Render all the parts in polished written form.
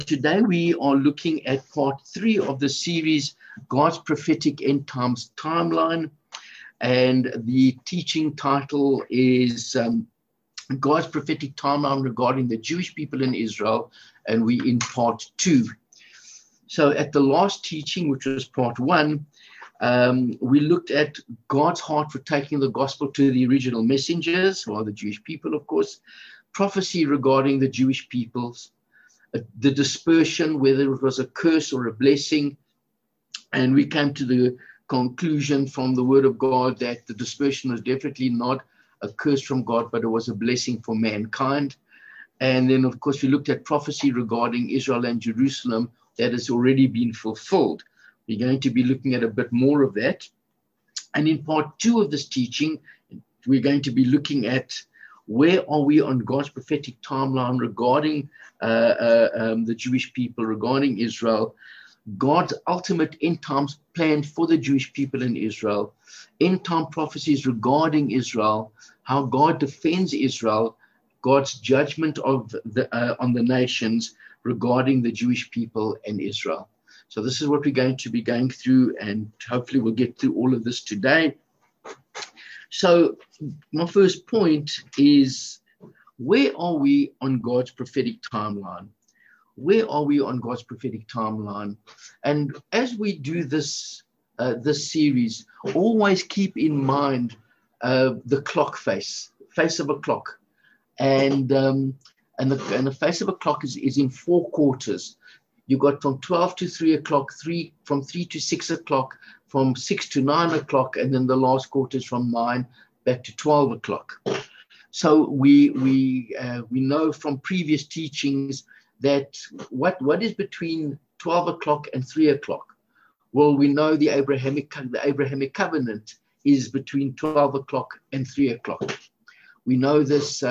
today we are looking at part 3 of the series, God's Prophetic End Times Timeline. And the teaching title is God's Prophetic Timeline regarding the Jewish people in Israel. And we're in part 2. So at the last teaching, which was part 1, we looked at God's heart for taking the gospel to the original messengers, or the Jewish people, of course, prophecy regarding the Jewish peoples, the dispersion, whether it was a curse or a blessing. And we came to the conclusion from the word of God that the dispersion was definitely not a curse from God, but it was a blessing for mankind. And then, of course, we looked at prophecy regarding Israel and Jerusalem that has already been fulfilled. We're going to be looking at a bit more of that. And in part 2 of this teaching, we're going to be looking at where are we on God's prophetic timeline regarding the Jewish people, regarding Israel, God's ultimate end times plan for the Jewish people in Israel, end time prophecies regarding Israel, how God defends Israel, God's judgment of on the nations regarding the Jewish people and Israel. So this is what we're going to be going through, and hopefully we'll get through all of this today. So my first point is, where are we on God's prophetic timeline? Where are we on God's prophetic timeline? And as we do this series, always keep in mind the clock face of a clock. And the face of a clock is in 4 quarters. You got from 12 to 3 o'clock, from 3 to 6 o'clock, from 6 to 9 o'clock, and then the last quarter is from 9 back to 12 o'clock. So we know from previous teachings that what is between 12 o'clock and 3 o'clock? Well, we know the Abrahamic covenant is between 12 o'clock and 3 o'clock. We know this,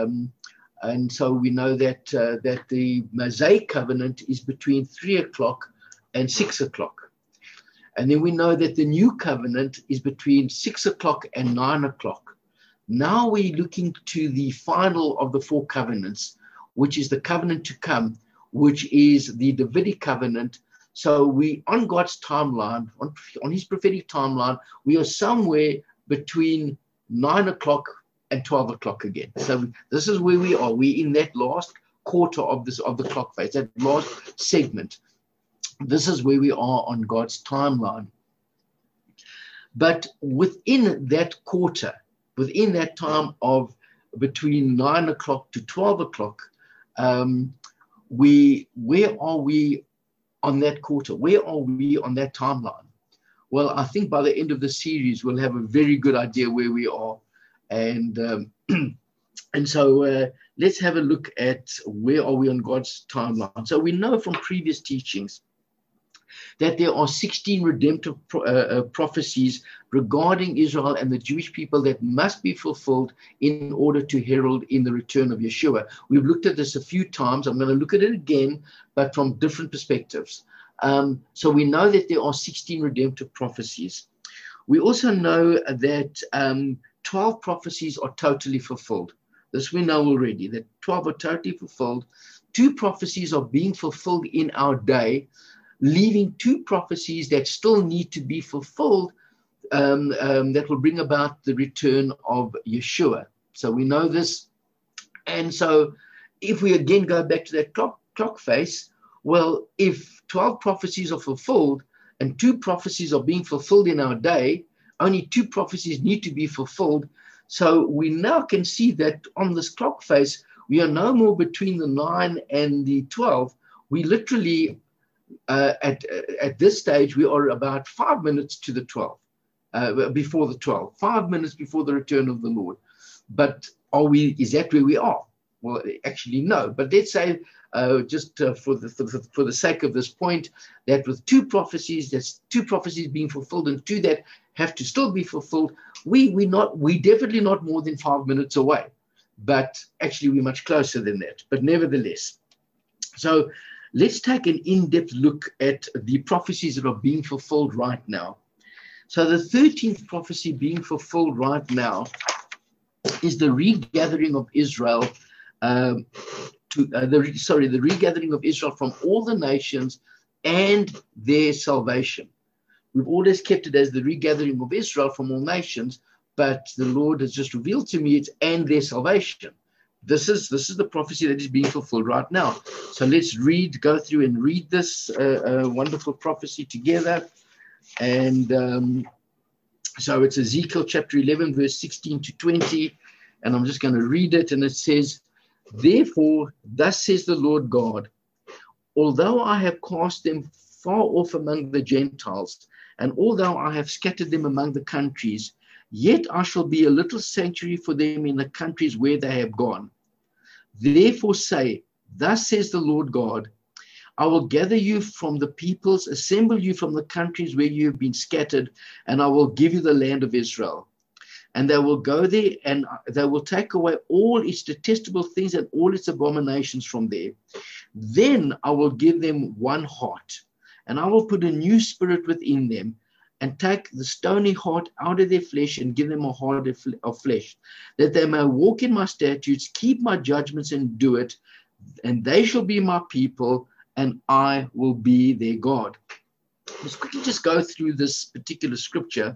and so we know that the Mosaic covenant is between 3 o'clock and 6 o'clock. And then we know that the new covenant is between 6 o'clock and 9 o'clock. Now we're looking to the final of the 4 covenants, which is the covenant to come, which is the Davidic covenant. So we, on God's timeline, on his prophetic timeline, we are somewhere between 9 o'clock and 12 o'clock again. So this is where we are. We're in that last quarter of the clock face, that last segment. This is where we are on God's timeline. But within that quarter, within that time of between 9 o'clock to 12 o'clock, where are we on that quarter? Where are we on that timeline? Well, I think by the end of the series, we'll have a very good idea where we are. And so let's have a look at where are we on God's timeline. So we know from previous teachings that there are 16 redemptive prophecies regarding Israel and the Jewish people that must be fulfilled in order to herald in the return of Yeshua. We've looked at this a few times. I'm going to look at it again, but from different perspectives. So we know that there are 16 redemptive prophecies. We also know that 12 prophecies are totally fulfilled. This we know already, that 12 are totally fulfilled. 2 prophecies are being fulfilled in our day, leaving 2 prophecies that still need to be fulfilled that will bring about the return of Yeshua. So we know this. And so if we again go back to that clock face, well, if 12 prophecies are fulfilled and 2 prophecies are being fulfilled in our day, only 2 prophecies need to be fulfilled. So we now can see that on this clock face, we are no more between the 9 and the 12. We literally at this stage, we are about 5 minutes to the 12, before the 12, 5 minutes before the return of the Lord. But is that where we are? Well, actually, no. But let's say, for the sake of this point, that with 2 prophecies, there's 2 prophecies being fulfilled and 2 that have to still be fulfilled, we definitely not more than 5 minutes away. But actually, we're much closer than that. But nevertheless, so let's take an in-depth look at the prophecies that are being fulfilled right now. So the 13th prophecy being fulfilled right now is the regathering of Israel the regathering of Israel from all the nations and their salvation. We've always kept it as the regathering of Israel from all nations, but the Lord has just revealed to me it's and their salvation. This is the prophecy that is being fulfilled right now. So let's go through and read this wonderful prophecy together. And so it's Ezekiel chapter 11, verse 16 to 20. And I'm just going to read it. And it says, "Therefore, thus says the Lord God, although I have cast them far off among the Gentiles, and although I have scattered them among the countries, yet I shall be a little sanctuary for them in the countries where they have gone. Therefore say, thus says the Lord God, I will gather you from the peoples, assemble you from the countries where you have been scattered, and I will give you the land of Israel. And they will go there, and they will take away all its detestable things and all its abominations from there. Then I will give them one heart, and I will put a new spirit within them, and take the stony heart out of their flesh and give them a heart of flesh, that they may walk in my statutes, keep my judgments, and do it. And they shall be my people, and I will be their God." Let's quickly just go through this particular scripture.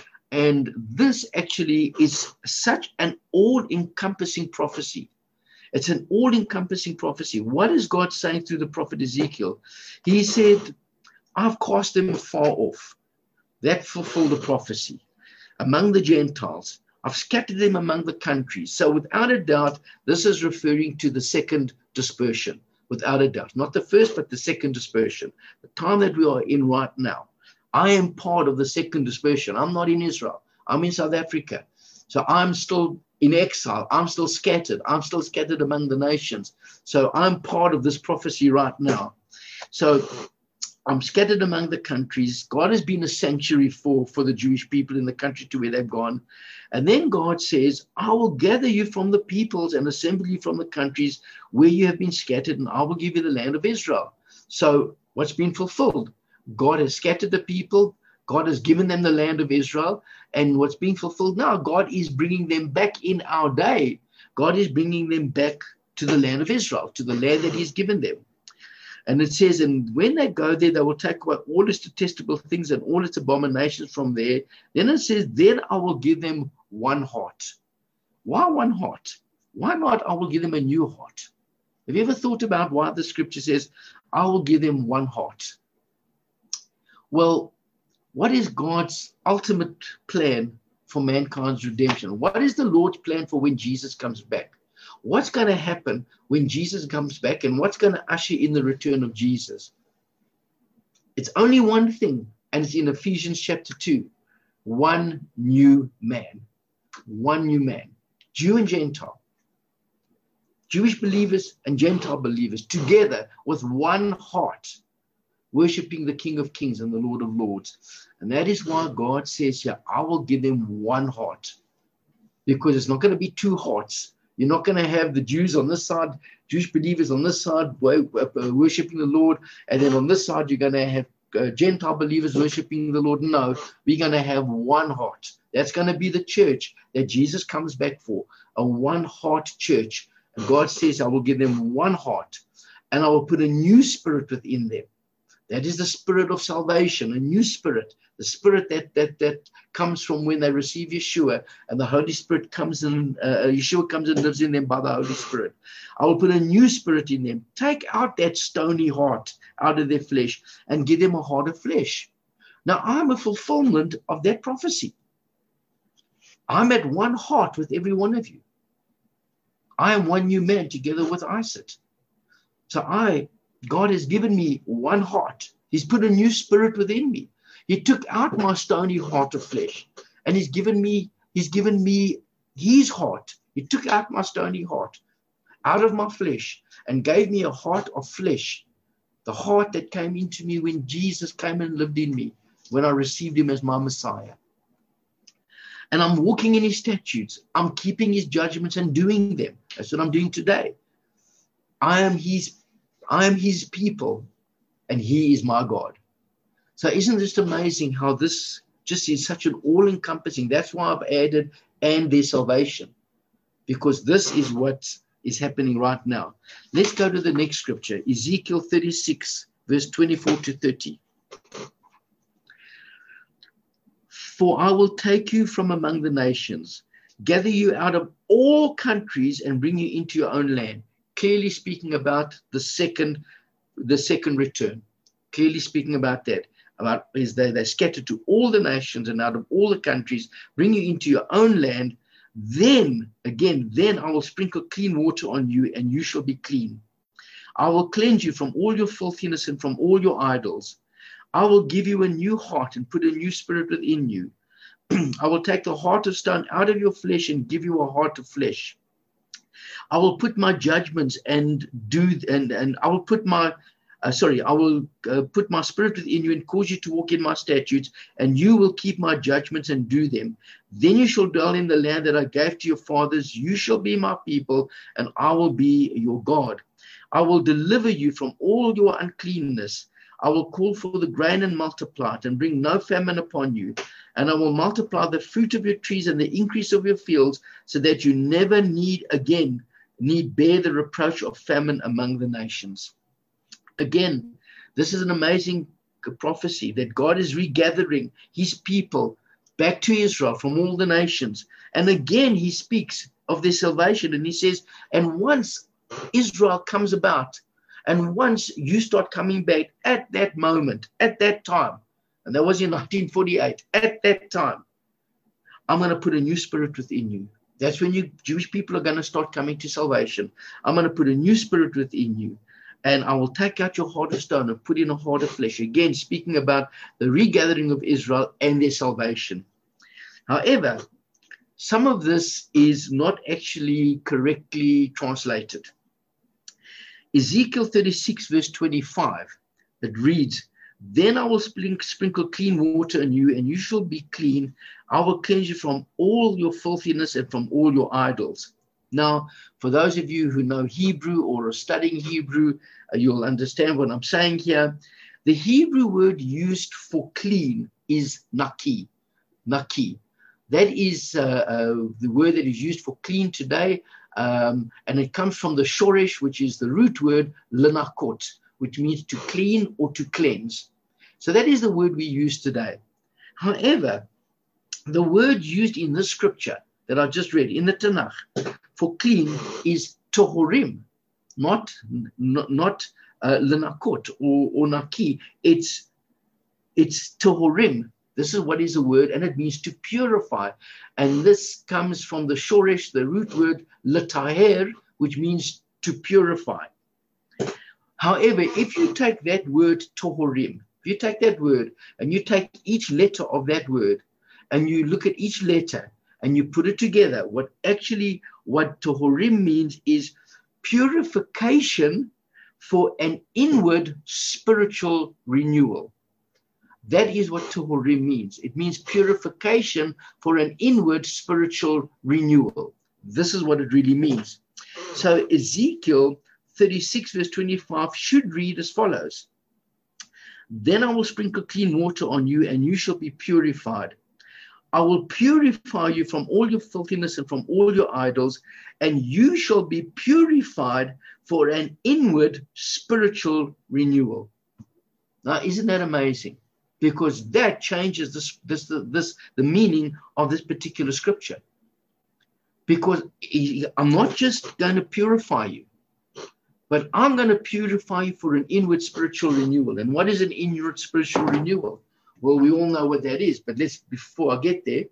And this actually is such an all-encompassing prophecy. It's an all-encompassing prophecy. What is God saying through the prophet Ezekiel? He said, I've cast them far off. That fulfilled the prophecy. Among the Gentiles, I've scattered them among the countries. So without a doubt, this is referring to the second dispersion. Without a doubt. Not the first, but the second dispersion. The time that we are in right now. I am part of the second dispersion. I'm not in Israel. I'm in South Africa. So I'm still in exile. I'm still scattered. I'm still scattered among the nations. So I'm part of this prophecy right now. So I'm scattered among the countries. God has been a sanctuary for the Jewish people in the country to where they've gone. And then God says, I will gather you from the peoples and assemble you from the countries where you have been scattered, and I will give you the land of Israel. So what's been fulfilled? God has scattered the people. God has given them the land of Israel. And what's being fulfilled now, God is bringing them back in our day. God is bringing them back to the land of Israel, to the land that he's given them. And it says, and when they go there, they will take away all its detestable things and all its abominations from there. Then it says, then I will give them one heart. Why one heart? Why not I will give them a new heart? Have you ever thought about why the scripture says, I will give them one heart? Well, what is God's ultimate plan for mankind's redemption? What is the Lord's plan for when Jesus comes back? What's going to happen when Jesus comes back, and what's going to usher in the return of Jesus? It's only one thing, and it's in Ephesians chapter 2. One new man. One new man. Jew and Gentile. Jewish believers and Gentile believers together with one heart, worshiping the King of Kings and the Lord of Lords. And that is why God says here, I will give them one heart. Because it's not going to be two hearts. You're not going to have the Jews on this side, Jewish believers on this side worshiping the Lord, and then on this side you're going to have Gentile believers worshiping the Lord. No, we're going to have one heart. That's going to be the church that Jesus comes back for, a one-heart church. And God says, I will give them one heart, and I will put a new spirit within them. That is the spirit of salvation, a new spirit, the spirit that comes from when they receive Yeshua, and the Holy Spirit comes in, Yeshua comes and lives in them by the Holy Spirit. I will put a new spirit in them. Take out that stony heart out of their flesh and give them a heart of flesh. Now, I'm a fulfillment of that prophecy. I'm at one heart with every one of you. I am one new man together with Isaac. So God has given me one heart. He's put a new spirit within me. He took out my stony heart of flesh, and he's given me his heart. He took out my stony heart out of my flesh and gave me a heart of flesh, the heart that came into me when Jesus came and lived in me, when I received him as my Messiah. And I'm walking in his statutes. I'm keeping his judgments and doing them. That's what I'm doing today. I am his people, and he is my God. So isn't this amazing how this just is such an all-encompassing? That's why I've added, and their salvation. Because this is what is happening right now. Let's go to the next scripture, Ezekiel 36, verse 24 to 30. For I will take you from among the nations, gather you out of all countries, and bring you into your own land. Clearly speaking about the second return. Clearly speaking about that. About is they're scattered to all the nations and out of all the countries, bring you into your own land. Then I will sprinkle clean water on you, and you shall be clean. I will cleanse you from all your filthiness and from all your idols. I will give you a new heart and put a new spirit within you. I will take the heart of stone out of your flesh and give you a heart of flesh. I will put my judgments and I will put my put my spirit within you and cause you to walk in my statutes, and you will keep my judgments and do them. Then you shall dwell in the land that I gave to your fathers. You shall be my people, and I will be your God. I will deliver you from all your uncleanness. I will call for the grain and multiply it, and bring no famine upon you. And I will multiply the fruit of your trees and the increase of your fields, so that you never need bear the reproach of famine among the nations. Again, this is an amazing prophecy that God is regathering his people back to Israel from all the nations. And again, he speaks of their salvation, and he says, and once Israel comes about, and once you start coming back at that moment, at that time, and that was in 1948, at that time, I'm going to put a new spirit within you. That's when you Jewish people are going to start coming to salvation. I'm going to put a new spirit within you, and I will take out your heart of stone and put in a heart of flesh. Again, speaking about the regathering of Israel and their salvation. However, some of this is not actually correctly translated. Ezekiel 36, verse 25, it reads, then I will sprinkle clean water on you, and you shall be clean. I will cleanse you from all your filthiness and from all your idols. Now, for those of you who know Hebrew or are studying Hebrew, you'll understand what I'm saying here. The Hebrew word used for clean is naki. Naki. That is the word that is used for clean today. And it comes from the shoresh, which is the root word lenakot, which means to clean or to cleanse. So that is the word we use today. However, the word used in this scripture that I just read in the Tanakh for clean is tohorim, not lenakot or naki. It's tohorim. This is what is the word, and it means to purify. And this comes from the shoresh, the root word letaher, which means to purify. However, if you take that word tohorim, if you take that word and you take each letter of that word and you look at each letter and you put it together, what tohorim means is purification for an inward spiritual renewal. That is what tohorim means. It means purification for an inward spiritual renewal. This is what it really means. So Ezekiel 36 verse 25 should read as follows. Then I will sprinkle clean water on you, and you shall be purified. I will purify you from all your filthiness and from all your idols, and you shall be purified for an inward spiritual renewal. Now, isn't that amazing? Because that changes the meaning of this particular scripture. Because I'm not just going to purify you, but I'm going to purify you for an inward spiritual renewal. And what is an inward spiritual renewal? Well, we all know what that is, but before I get there,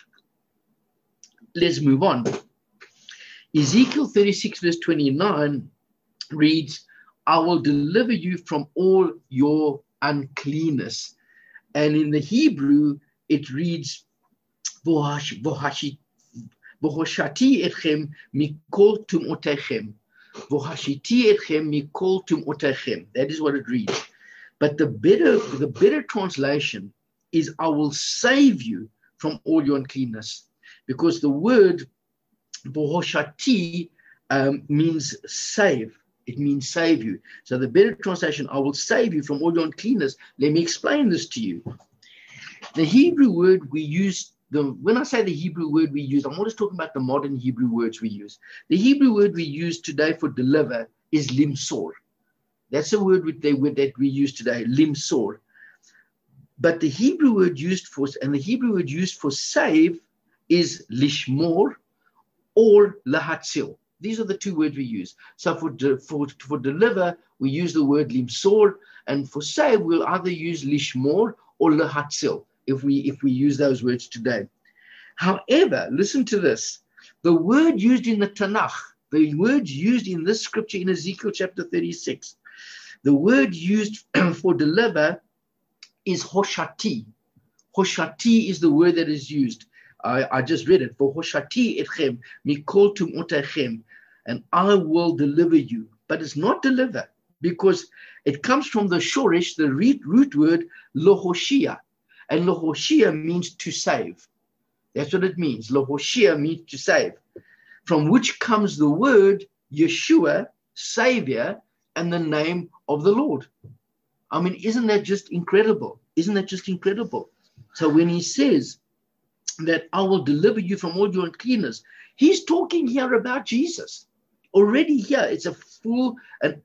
let's move on. Ezekiel 36 verse 29 reads, I will deliver you from all your uncleanness. And in the Hebrew, it reads, Vohashati etchem mikol tumotechem. Vohashiti etchem mikol tumotechem. That is what it reads. But the better translation is, I will save you from all your uncleanness. Because the word Vohoshati means save. It means save you. So the better translation, I will save you from all your uncleanness. Let me explain this to you. The Hebrew word we use when I say the Hebrew word we use, I'm not just talking about the modern Hebrew words we use. The Hebrew word we use today for deliver is limsor. That's the word that we use today, limsor. But the Hebrew word used for save is lishmor or lahatzil. These are the two words we use. So for deliver, we use the word limsor, and for save, we'll either use lishmor or lahatzil if we use those words today. However, listen to this. The word used in the Tanakh, the word used in this scripture in Ezekiel chapter 36, the word used for deliver is hoshati. Hoshati is the word that is used. I just read it. For hoshati etchem mikol tumotechem, and I will deliver you. But it's not deliver, because it comes from the shorish, the root word lohoshia. And lohoshia means to save. That's what it means. Lohoshia means to save. From which comes the word Yeshua, Savior, and the name of the Lord. I mean, isn't that just incredible? Isn't that just incredible? So when he says that I will deliver you from all your uncleanness, he's talking here about Jesus. Already here, it's an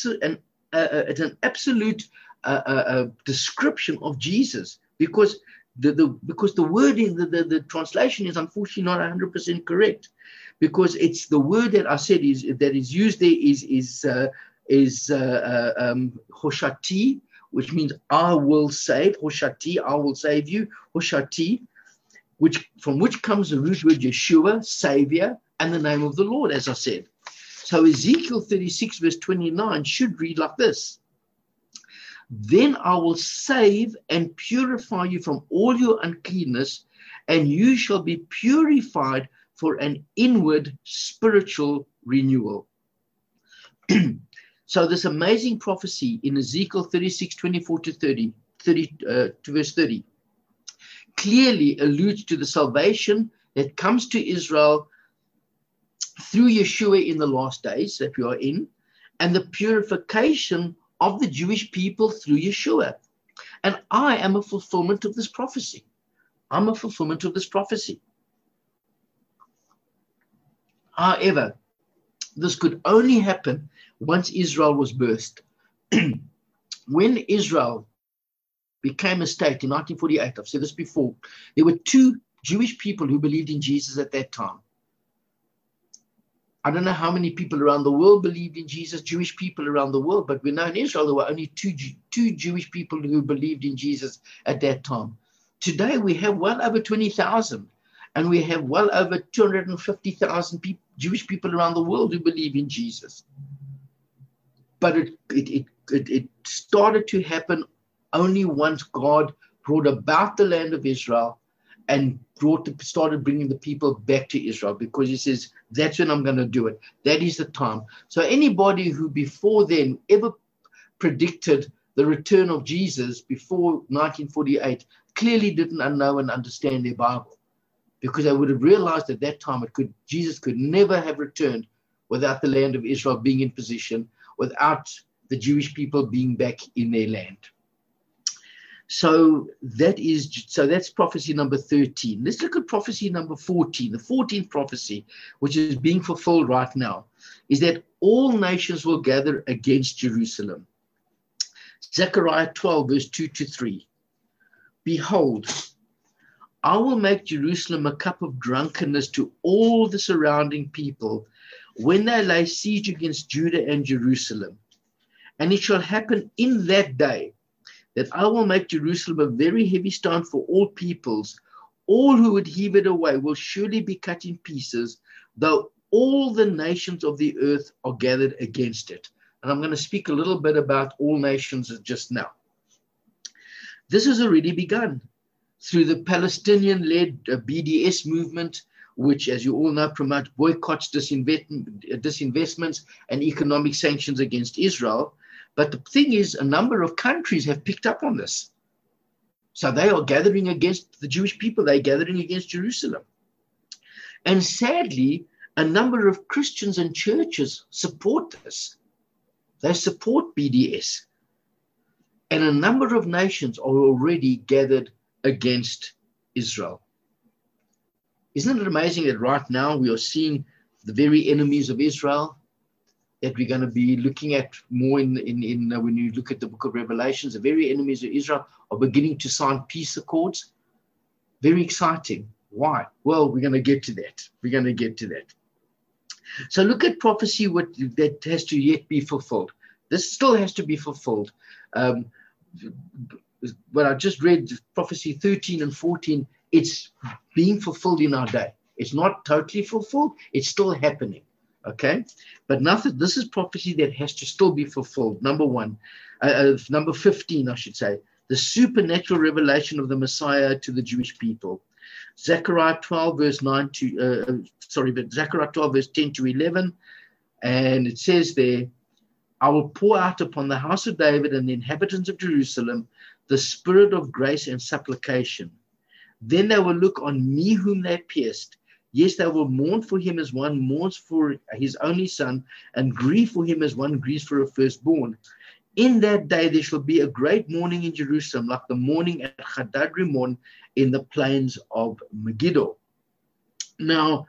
absolute description of Jesus, because the wording, the translation is unfortunately not 100% correct, because it's the word that I said that is used there is hoshati, which means I will save. Hoshati, I will save you. Hoshati, from which comes the root word Yeshua, Savior, and the name of the Lord, as I said. So Ezekiel 36 verse 29 should read like this. Then I will save and purify you from all your uncleanness, and you shall be purified for an inward spiritual renewal. So this amazing prophecy in Ezekiel 36, 24 to verse 30, clearly alludes to the salvation that comes to Israel through Yeshua in the last days that we are in, and the purification of the Jewish people through Yeshua. And I am a fulfillment of this prophecy. I'm a fulfillment of this prophecy. However, this could only happen once Israel was birthed. When Israel became a state in 1948, I've said this before, there were two Jewish people who believed in Jesus at that time. I don't know how many people around the world believed in Jesus, Jewish people around the world, but we know in Israel there were only two Jewish people who believed in Jesus at that time. Today we have well over 20,000, and we have well over 250,000 Jewish people around the world who believe in Jesus. But it started to happen only once God brought about the land of Israel and started bringing the people back to Israel, because he says, that's when I'm going to do it. That is the time. So anybody who before then ever predicted the return of Jesus before 1948 clearly didn't know and understand their Bible, because they would have realized at that time Jesus could never have returned without the land of Israel being in position, without the Jewish people being back in their land. So that's prophecy number 13. Let's look at prophecy number 14. The 14th prophecy, which is being fulfilled right now, is that all nations will gather against Jerusalem. Zechariah 12, verse 2 to 3. Behold, I will make Jerusalem a cup of drunkenness to all the surrounding people when they lay siege against Judah and Jerusalem. And it shall happen in that day that I will make Jerusalem a very heavy stone for all peoples. All who would heave it away will surely be cut in pieces, though all the nations of the earth are gathered against it. And I'm going to speak a little bit about all nations just now. This has already begun through the Palestinian-led BDS movement, which, as you all know, promotes boycotts, disinvestments, and economic sanctions against Israel. But the thing is, a number of countries have picked up on this. So they are gathering against the Jewish people. They're gathering against Jerusalem. And sadly, a number of Christians and churches support this. They support BDS. And a number of nations are already gathered against Israel. Isn't it amazing that right now we are seeing the very enemies of Israel that we're going to be looking at more in when you look at the book of Revelations? The very enemies of Israel are beginning to sign peace accords. Very exciting. Why? Well, we're going to get to that. We're going to get to that. So look at prophecy that has to yet be fulfilled. This still has to be fulfilled. But I just read prophecy 13 and 14. It's being fulfilled in our day. It's not totally fulfilled. It's still happening. Okay? But nothing. This is prophecy that has to still be fulfilled. Number 15, I should say. The supernatural revelation of the Messiah to the Jewish people. Zechariah 12 verse 10 to 11, and it says there, I will pour out upon the house of David and the inhabitants of Jerusalem the spirit of grace and supplication. Then they will look on me whom they pierced. Yes, they will mourn for him as one mourns for his only son, and grieve for him as one grieves for a firstborn. In that day there shall be a great mourning in Jerusalem, like the mourning at Hadad Rimon in the plains of Megiddo. Now,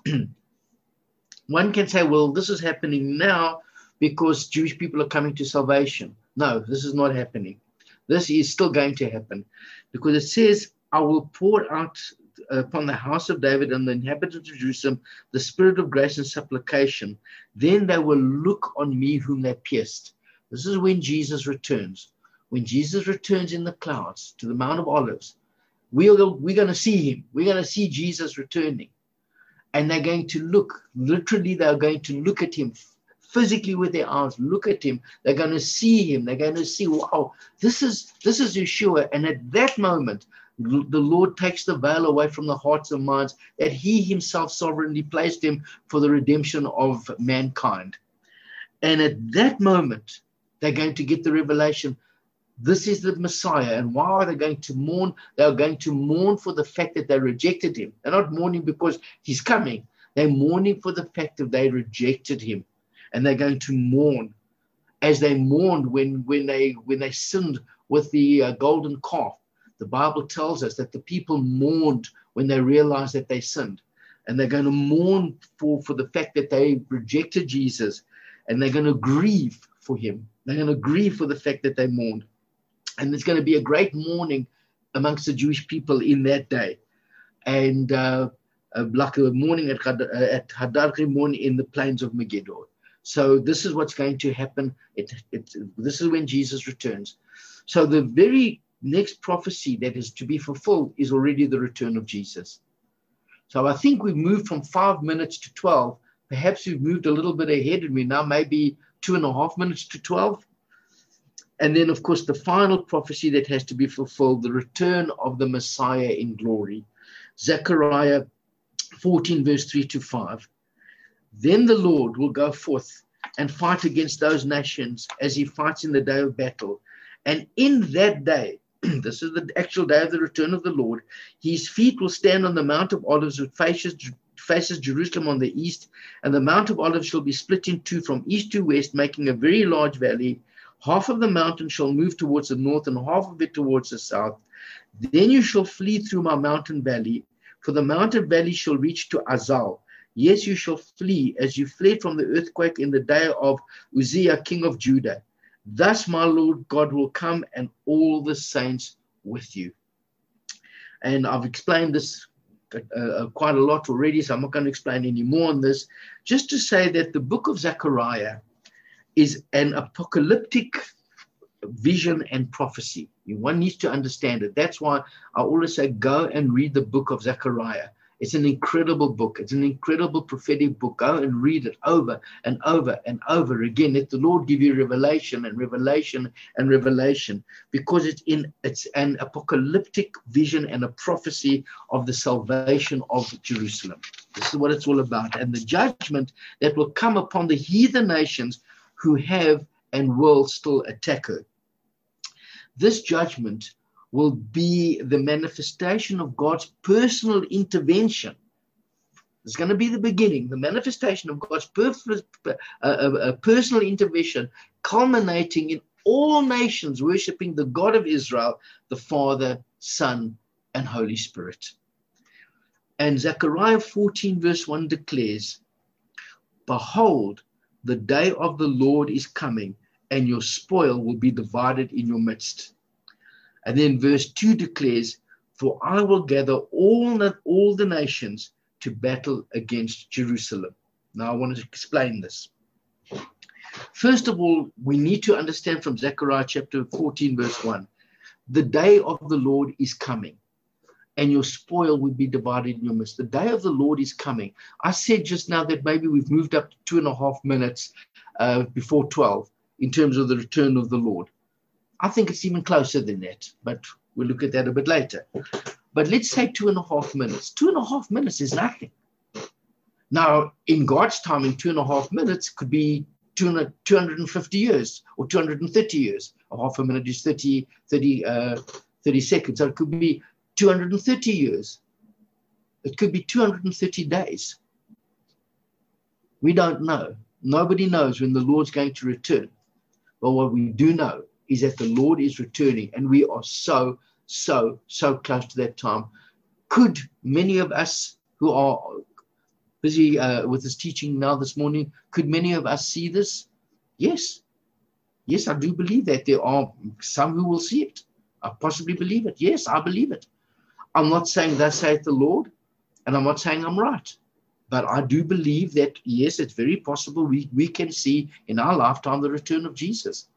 one can say, well, this is happening now because Jewish people are coming to salvation. No, this is not happening. This is still going to happen, because it says, I will pour out upon the house of David and the inhabitants of Jerusalem the spirit of grace and supplication. Then they will look on me whom they pierced. This is when Jesus returns. When Jesus returns in the clouds to the Mount of Olives, we're going to see him. We're going to see Jesus returning. And they're going to look, literally, they're going to look at him physically with their eyes, look at him. They're going to see him. They're going to see, wow, this is Yeshua. And at that moment, the Lord takes the veil away from the hearts and minds that he himself sovereignly placed him for the redemption of mankind. And at that moment, they're going to get the revelation. This is the Messiah. And why are they going to mourn? They are going to mourn for the fact that they rejected him. They're not mourning because he's coming. They're mourning for the fact that they rejected him. And they're going to mourn as they mourned when they sinned with the golden calf. The Bible tells us that the people mourned when they realized that they sinned. And they're going to mourn for the fact that they rejected Jesus. And they're going to grieve for him. They're going to grieve for the fact that they mourned. And there's going to be a great mourning amongst the Jewish people in that day. And like a mourning at Hadad Rimon in the plains of Megiddo. So this is what's going to happen. This is when Jesus returns. So the very next prophecy that is to be fulfilled is already the return of Jesus. So I think we've moved from 5 minutes to 12. Perhaps we've moved a little bit ahead, and we now maybe 2.5 minutes to 12. And then, of course, the final prophecy that has to be fulfilled, the return of the Messiah in glory. Zechariah 14, verse 3 to 5. Then the Lord will go forth and fight against those nations as he fights in the day of battle. And in that day, this is the actual day of the return of the Lord, his feet will stand on the Mount of Olives, which faces Jerusalem on the east, and the Mount of Olives shall be split in two from east to west, making a very large valley. Half of the mountain shall move towards the north and half of it towards the south. Then you shall flee through my mountain valley, for the mountain valley shall reach to Azal. Yes, you shall flee as you fled from the earthquake in the day of Uzziah, king of Judah. Thus my Lord God will come and all the saints with you. And I've explained this quite a lot already, so I'm not going to explain any more on this. Just to say that the book of Zechariah is an apocalyptic vision and prophecy. One needs to understand it. That's why I always say go and read the book of Zechariah. It's an incredible book. It's an incredible prophetic book. Go and read it over and over and over again. Let the Lord give you revelation and revelation and revelation, because it's an apocalyptic vision and a prophecy of the salvation of Jerusalem. This is what it's all about. And the judgment that will come upon the heathen nations who have and will still attack her. This judgment will be the manifestation of God's personal intervention. It's going to be the beginning, the manifestation of God's personal intervention, culminating in all nations worshiping the God of Israel, the Father, Son, and Holy Spirit. And Zechariah 14 verse 1 declares, behold, the day of the Lord is coming, and your spoil will be divided in your midst. And then verse 2 declares, for I will gather all the nations to battle against Jerusalem. Now I want to explain this. First of all, we need to understand from Zechariah chapter 14 verse 1, the day of the Lord is coming, and your spoil will be divided in your midst. The day of the Lord is coming. I said just now that maybe we've moved up to 2.5 minutes before 12 in terms of the return of the Lord. I think it's even closer than that, but we'll look at that a bit later. But let's say 2.5 minutes. 2.5 minutes is nothing. Now, in God's time, in 2.5 minutes could be 250 years or 230 years. A half a minute is 30 seconds. So it could be 230 years. It could be 230 days. We don't know. Nobody knows when the Lord's going to return. But what we do know is that the Lord is returning, and we are so close to that time. Could many of us who are busy with this teaching now this morning, could many of us see this? Yes. Yes, I do believe that there are some who will see it. I possibly believe it. Yes, I believe it. I'm not saying thus saith the Lord, and I'm not saying I'm right. But I do believe that, yes, it's very possible we can see in our lifetime the return of Jesus.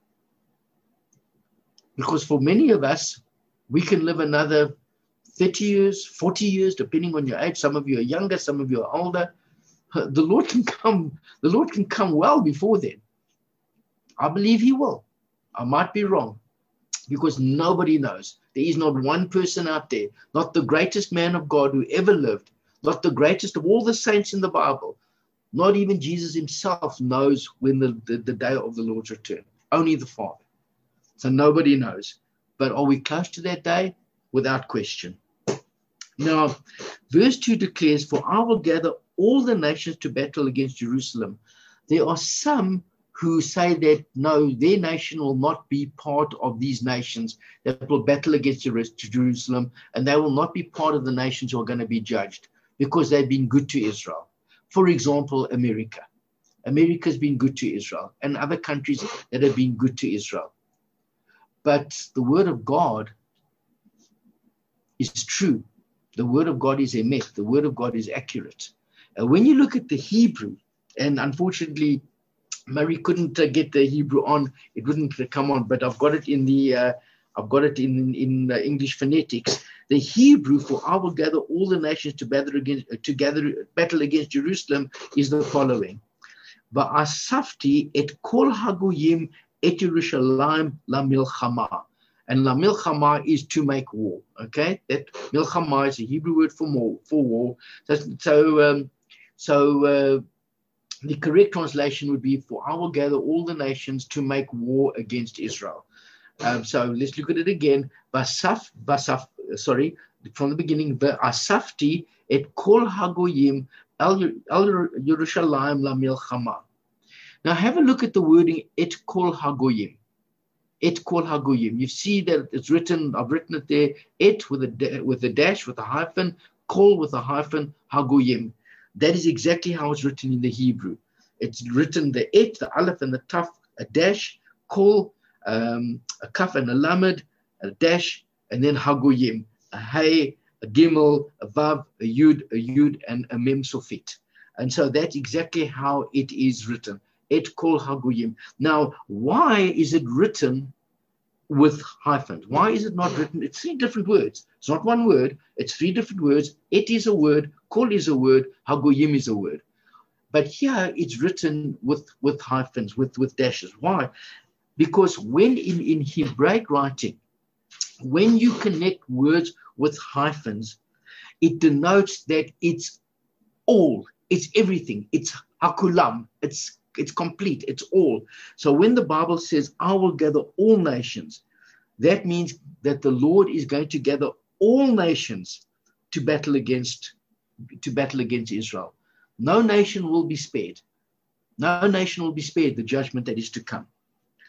Because for many of us, we can live another 30 years, 40 years, depending on your age. Some of you are younger, some of you are older. The Lord can come well before then. I believe he will. I might be wrong, because nobody knows. There is not one person out there, not the greatest man of God who ever lived, not the greatest of all the saints in the Bible, not even Jesus himself knows when the day of the Lord's return. Only the Father. So nobody knows. But are we close to that day? Without question. Now, verse 2 declares, for I will gather all the nations to battle against Jerusalem. There are some who say that, no, their nation will not be part of these nations that will battle against Jerusalem, and they will not be part of the nations who are going to be judged because they've been good to Israel. For example, America. America's been good to Israel, and other countries that have been good to Israel. But the word of God is true. The word of God is emet. The word of God is accurate. When you look at the Hebrew, and unfortunately, Murray couldn't get the Hebrew on. It wouldn't come on, but I've got it in the English phonetics. The Hebrew for "I will gather all the nations to battle against Jerusalem" is the following: "Va'asafti et kol hagoyim et Yerushalayim lamilchama." And la milchama is to make war. Okay, that milchama is a Hebrew word for war. So the correct translation would be, "For I will gather all the nations to make war against Israel." So let's look at it again. From the beginning, "Va'asafti et kol hagoyim el Yerushalayim la milchama." Now have a look at the wording "et kol hagoyim." Et kol hagoyim. You see that it's written. I've written it there. Et with a dash, with a hyphen. Kol with a hyphen. Hagoyim. That is exactly how it's written in the Hebrew. It's written the et, the aleph, and the taf, a dash. Kol, a kaf and a lamed, a dash, and then hagoyim, a hey, a gimel, a vav, a yud, and a mem sofit. And so that's exactly how it is written. Et kol hagoyim. Now, why is it written with hyphens? Why is it not written? It's 3 different words. It's not one word. It's 3 different words. Et is a word. Kol is a word. Hagoyim is a word. But here it's written with hyphens, with dashes. Why? Because when in Hebraic writing, when you connect words with hyphens, it denotes that it's all. It's everything. It's hakulam. It's complete. It's all. So when the Bible says, "I will gather all nations," that means that the Lord is going to gather all nations to battle against Israel. No nation will be spared. No nation will be spared the judgment that is to come.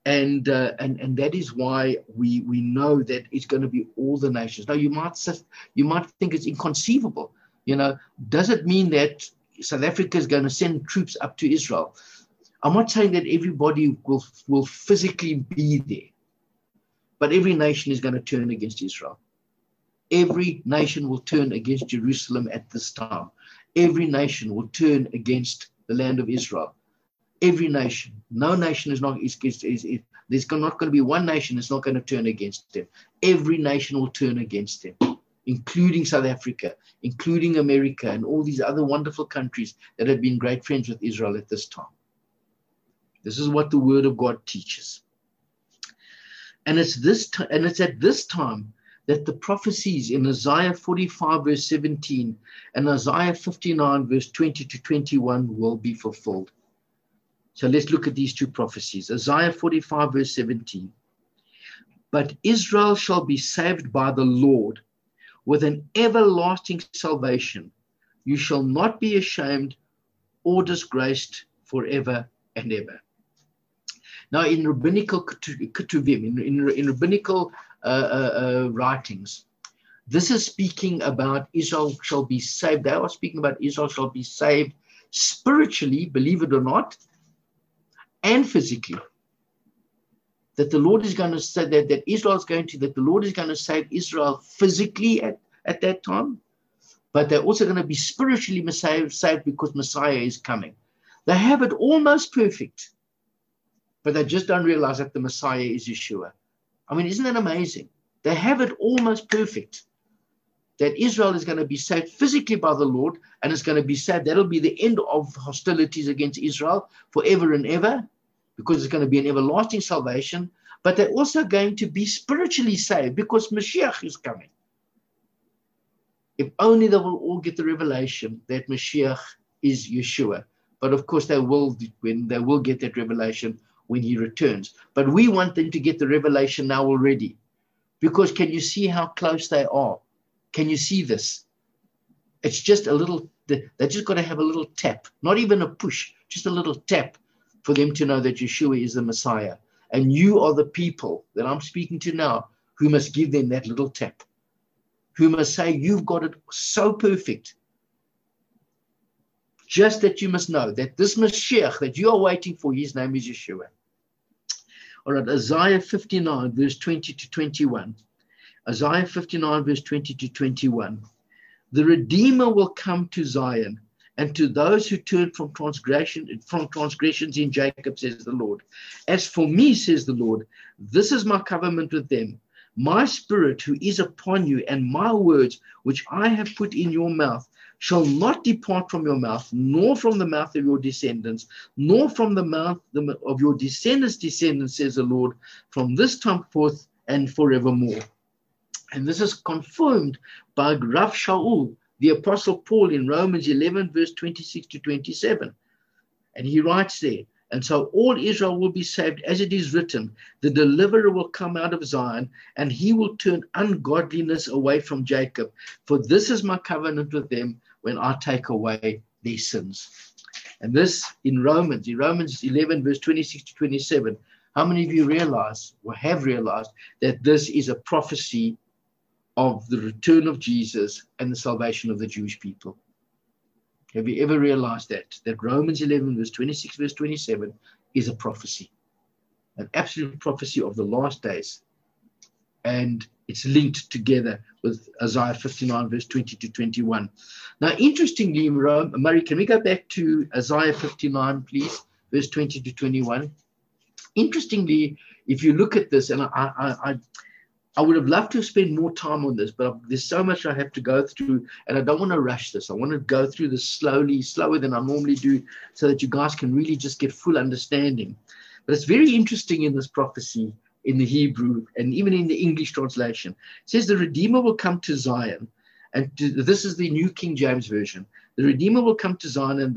And that is why we know that it's going to be all the nations. Now, you might think it's inconceivable. Does it mean that South Africa is going to send troops up to Israel? I'm not saying that everybody will physically be there, but every nation is going to turn against Israel. Every nation will turn against Jerusalem at this time. Every nation will turn against the land of Israel. Every nation. No nation is not. There's not going to be one nation that's not going to turn against them. Every nation will turn against them, including South Africa, including America, and all these other wonderful countries that have been great friends with Israel at this time. This is what the Word of God teaches. And it's at this time that the prophecies in Isaiah 45 verse 17 and Isaiah 59 verse 20 to 21 will be fulfilled. So let's look at these two prophecies. Isaiah 45 verse 17. But Israel shall be saved by the Lord with an everlasting salvation. You shall not be ashamed or disgraced forever and ever. Now, in rabbinical ketuvim, in rabbinical writings, this is speaking about Israel shall be saved. They are speaking about Israel shall be saved spiritually, believe it or not, and physically. That the Lord is going to say that the Lord is going to save Israel physically at that time, but they're also going to be spiritually saved because Messiah is coming. They have it almost perfect, but they just don't realize that the Messiah is Yeshua. I mean, isn't that amazing? They have it almost perfect, that Israel is going to be saved physically by the Lord, and it's going to be saved. That'll be the end of hostilities against Israel forever and ever, because it's going to be an everlasting salvation. But they're also going to be spiritually saved because Mashiach is coming. If only they will all get the revelation that Mashiach is Yeshua. But of course they will get that revelation when he returns. But we want them to get the revelation now already. Because can you see how close they are? Can you see this? It's just a little, they just got to have a little tap, not even a push, just a little tap for them to know that Yeshua is the Messiah. And you are the people that I'm speaking to now who must give them that little tap, who must say, you've got it so perfect. Just that you must know that this Mashiach that you are waiting for, his name is Yeshua. All right, Isaiah 59, verse 20 to 21. Isaiah 59, verse 20 to 21. The Redeemer will come to Zion, and to those who turn from transgressions in Jacob, says the Lord. As for me, says the Lord, this is my covenant with them. My spirit who is upon you, and my words which I have put in your mouth, shall not depart from your mouth, nor from the mouth of your descendants, nor from the mouth of your descendants, says the Lord, from this time forth and forevermore. And this is confirmed by Rav Shaul, the Apostle Paul, in Romans 11, verse 26 to 27. And he writes there, and so all Israel will be saved, as it is written, the deliverer will come out of Zion, and he will turn ungodliness away from Jacob. For this is my covenant with them when I take away their sins. And this in Romans 11, verse 26 to 27. How many of you realize or have realized that this is a prophecy of the return of Jesus and the salvation of the Jewish people? Have you ever realized that Romans 11, verse 26, verse 27 is a prophecy, an absolute prophecy of the last days? And it's linked together with Isaiah 59, verse 20 to 21. Now, interestingly, Murray, can we go back to Isaiah 59, please, verse 20 to 21? Interestingly, if you look at this, and I would have loved to spend more time on this, but there's so much I have to go through, and I don't want to rush this. I want to go through this slowly, slower than I normally do, so that you guys can really just get full understanding. But it's very interesting in this prophecy in the Hebrew and even in the English translation. It says the Redeemer will come to Zion, and this is the New King James Version. The Redeemer will come to Zion, and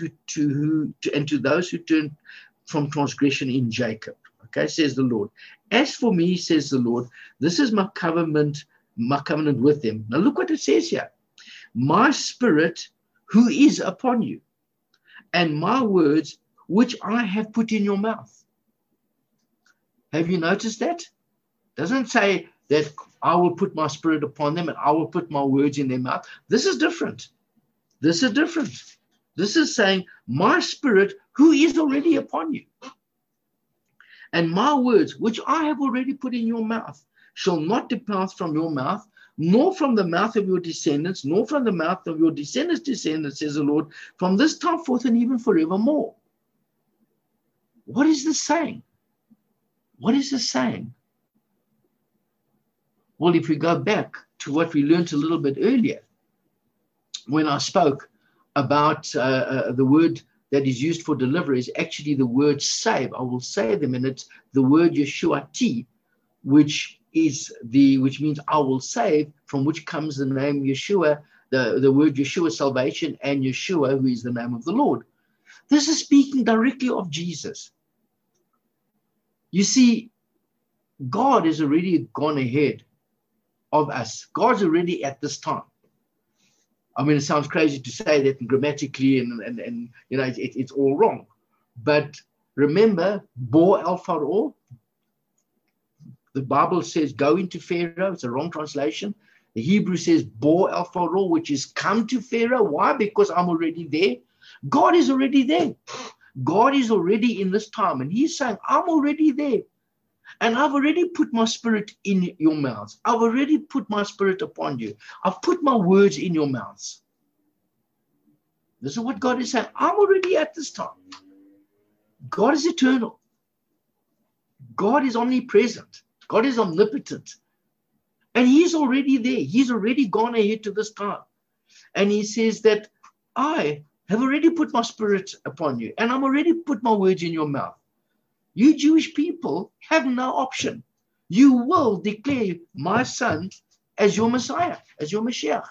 to those who turn from transgression in Jacob. Okay, says the Lord. As for me, says the Lord, this is my covenant with them. Now look what it says here. My spirit who is upon you, and my words which I have put in your mouth. Have you noticed that? Doesn't say that I will put my spirit upon them and I will put my words in their mouth. This is different. This is different. This is saying my spirit, who is already upon you, and my words, which I have already put in your mouth, shall not depart from your mouth, nor from the mouth of your descendants, nor from the mouth of your descendants' descendants, says the Lord, from this time forth and even forevermore. What is this saying? What is this saying? Well, if we go back to what we learned a little bit earlier, when I spoke about the word that is used for deliver is actually the word save. I will save them, and it's the word Yeshua-T, which means I will save, from which comes the name Yeshua, the word Yeshua, salvation, and Yeshua, who is the name of the Lord. This is speaking directly of Jesus. You see, God has already gone ahead of us. God's already at this time. I mean, it sounds crazy to say that grammatically and you know, it's all wrong. But remember, Bo El Pharaoh, the Bible says, go into Pharaoh. It's a wrong translation. The Hebrew says, Bo El Pharaoh, which is come to Pharaoh. Why? Because I'm already there. God is already there. God is already in this time. And he's saying, I'm already there. And I've already put my spirit in your mouths. I've already put my spirit upon you. I've put my words in your mouths. This is what God is saying. I'm already at this time. God is eternal. God is omnipresent. God is omnipotent. And he's already there. He's already gone ahead to this time. And he says that I have already put my spirit upon you. And I'm already put my words in your mouth. You Jewish people have no option. You will declare my son as your Messiah, as your Mashiach.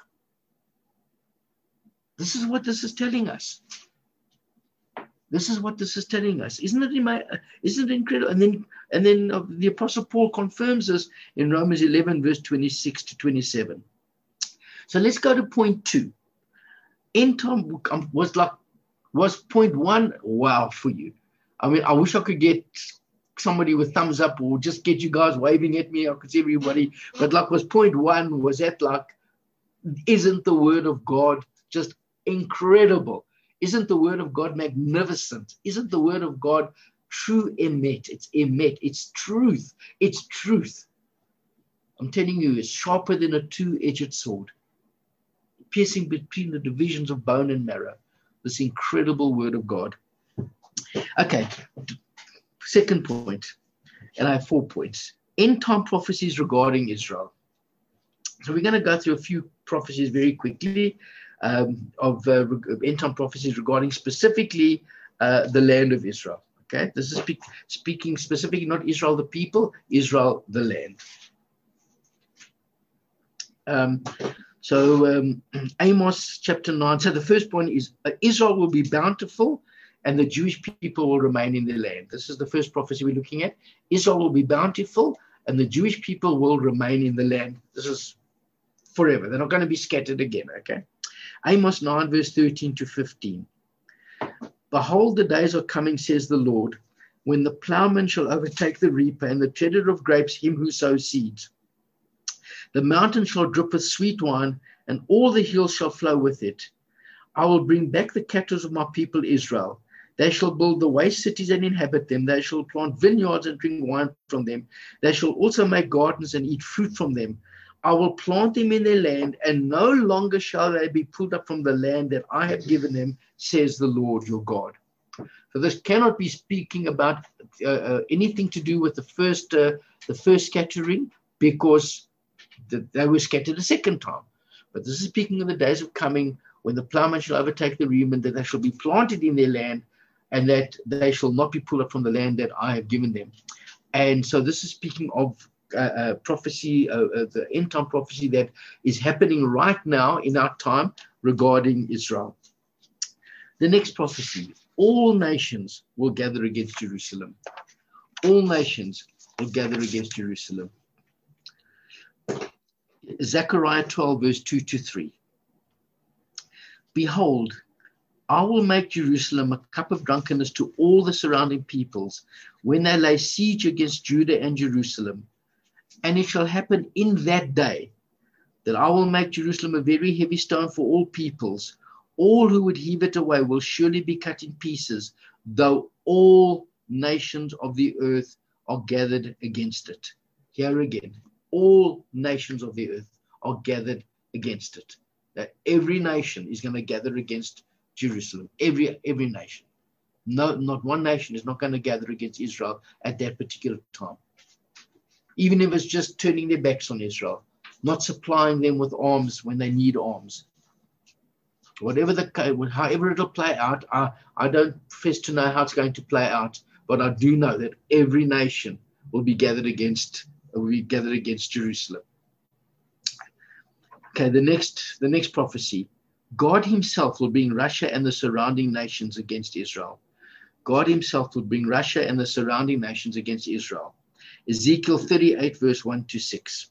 This is what this is telling us. This is what this is telling us. Isn't it incredible? And then the Apostle Paul confirms this in Romans 11, verse 26 to 27. So let's go to point 2. End time was point 1. Wow for you. I mean, I wish I could get somebody with thumbs up or just get you guys waving at me. I could see everybody. But was point 1, was that isn't the word of God just incredible? Isn't the word of God magnificent? Isn't the word of God true emet? It's emet. It's truth. It's truth. I'm telling you, it's sharper than a two-edged sword, piercing between the divisions of bone and marrow. This incredible word of God. Okay, second point, and I have 4 points. End time prophecies regarding Israel. So we're going to go through a few prophecies very quickly of end time prophecies regarding specifically the land of Israel. Okay, this is speaking specifically not Israel the people, Israel the land. Amos chapter 9. So the first point is Israel will be bountiful, and the Jewish people will remain in their land. This is the first prophecy we're looking at. Israel will be bountiful, and the Jewish people will remain in the land. This is forever. They're not going to be scattered again, okay? Amos 9, verse 13 to 15. Behold, the days are coming, says the Lord, when the plowman shall overtake the reaper, and the treader of grapes him who sows seeds. The mountain shall drip with sweet wine, and all the hills shall flow with it. I will bring back the captives of my people Israel. They shall build the waste cities and inhabit them. They shall plant vineyards and drink wine from them. They shall also make gardens and eat fruit from them. I will plant them in their land, and no longer shall they be pulled up from the land that I have given them, says the Lord your God. So this cannot be speaking about anything to do with the first scattering, because they were scattered a second time. But this is speaking of the days of coming, when the plowman shall overtake the reapers, that they shall be planted in their land, and that they shall not be pulled up from the land that I have given them. And so this is speaking of prophecy, the end time prophecy that is happening right now in our time regarding Israel. The next prophecy, all nations will gather against Jerusalem. All nations will gather against Jerusalem. Zechariah 12, verse 2 to 3. Behold, I will make Jerusalem a cup of drunkenness to all the surrounding peoples when they lay siege against Judah and Jerusalem. And it shall happen in that day that I will make Jerusalem a very heavy stone for all peoples. All who would heave it away will surely be cut in pieces, though all nations of the earth are gathered against it. Here again, all nations of the earth are gathered against it. That every nation is going to gather against Jerusalem. Every nation. No, not one nation is not going to gather against Israel at that particular time. Even if it's just turning their backs on Israel, not supplying them with arms when they need arms. However it'll play out, I don't profess to know how it's going to play out, but I do know that every nation will be gathered against Jerusalem. Okay, the next prophecy. God himself will bring Russia and the surrounding nations against Israel. God himself will bring Russia and the surrounding nations against Israel. Ezekiel 38, verse 1 to 6.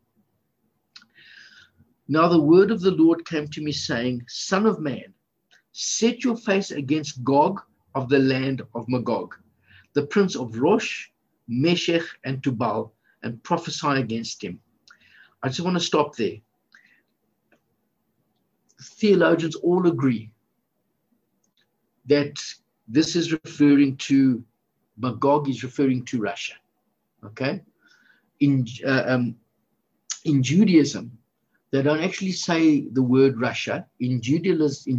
Now the word of the Lord came to me, saying, Son of man, set your face against Gog of the land of Magog, the prince of Rosh, Meshech, and Tubal, and prophesy against him. I just want to stop there. Theologians all agree that this is referring to, Magog is referring to Russia. Okay? In Judaism, they don't actually say the word Russia. In Judaism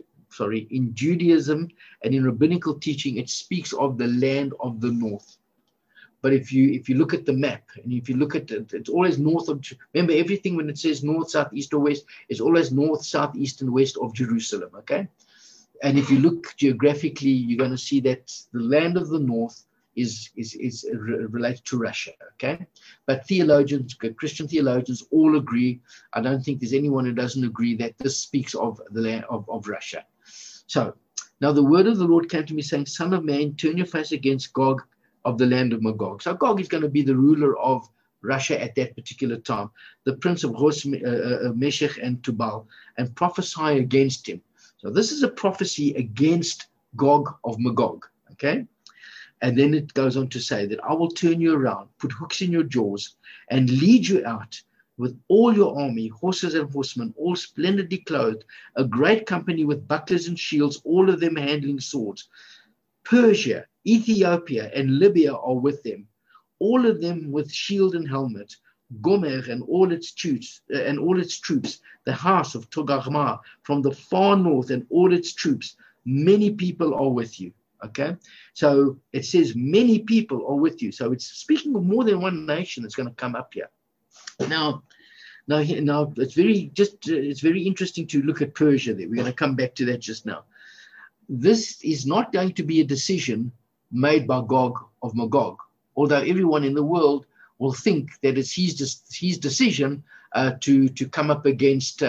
and in rabbinical teaching, it speaks of the land of the north. But if you look at the map, and if you look at it, it's always north of, remember everything when it says north, south, east, or west, it's always north, south, east, and west of Jerusalem, okay? And if you look geographically, you're going to see that the land of the north is related to Russia, okay? But theologians, Christian theologians all agree. I don't think there's anyone who doesn't agree that this speaks of the land of Russia. So, now the word of the Lord came to me saying, Son of man, turn your face against Gog of the land of Magog. So Gog is going to be the ruler of Russia at that particular time, the prince of Rosh, Meshech, and Tubal, and prophesy against him. So this is a prophecy against Gog of Magog, okay? And then it goes on to say that I will turn you around, put hooks in your jaws, and lead you out with all your army, horses and horsemen, all splendidly clothed, a great company with bucklers and shields, all of them handling swords. Persia, Ethiopia, and Libya are with them, all of them with shield and helmet. Gomer and all its troops, the house of Togarmah from the far north and all its troops. Many people are with you. Okay, so it says many people are with you. So it's speaking of more than one nation that's going to come up here. Now it's very interesting to look at Persia there. We're going to come back to that just now. This is not going to be a decision made by Gog of Magog, although everyone in the world will think that it's his decision to come up against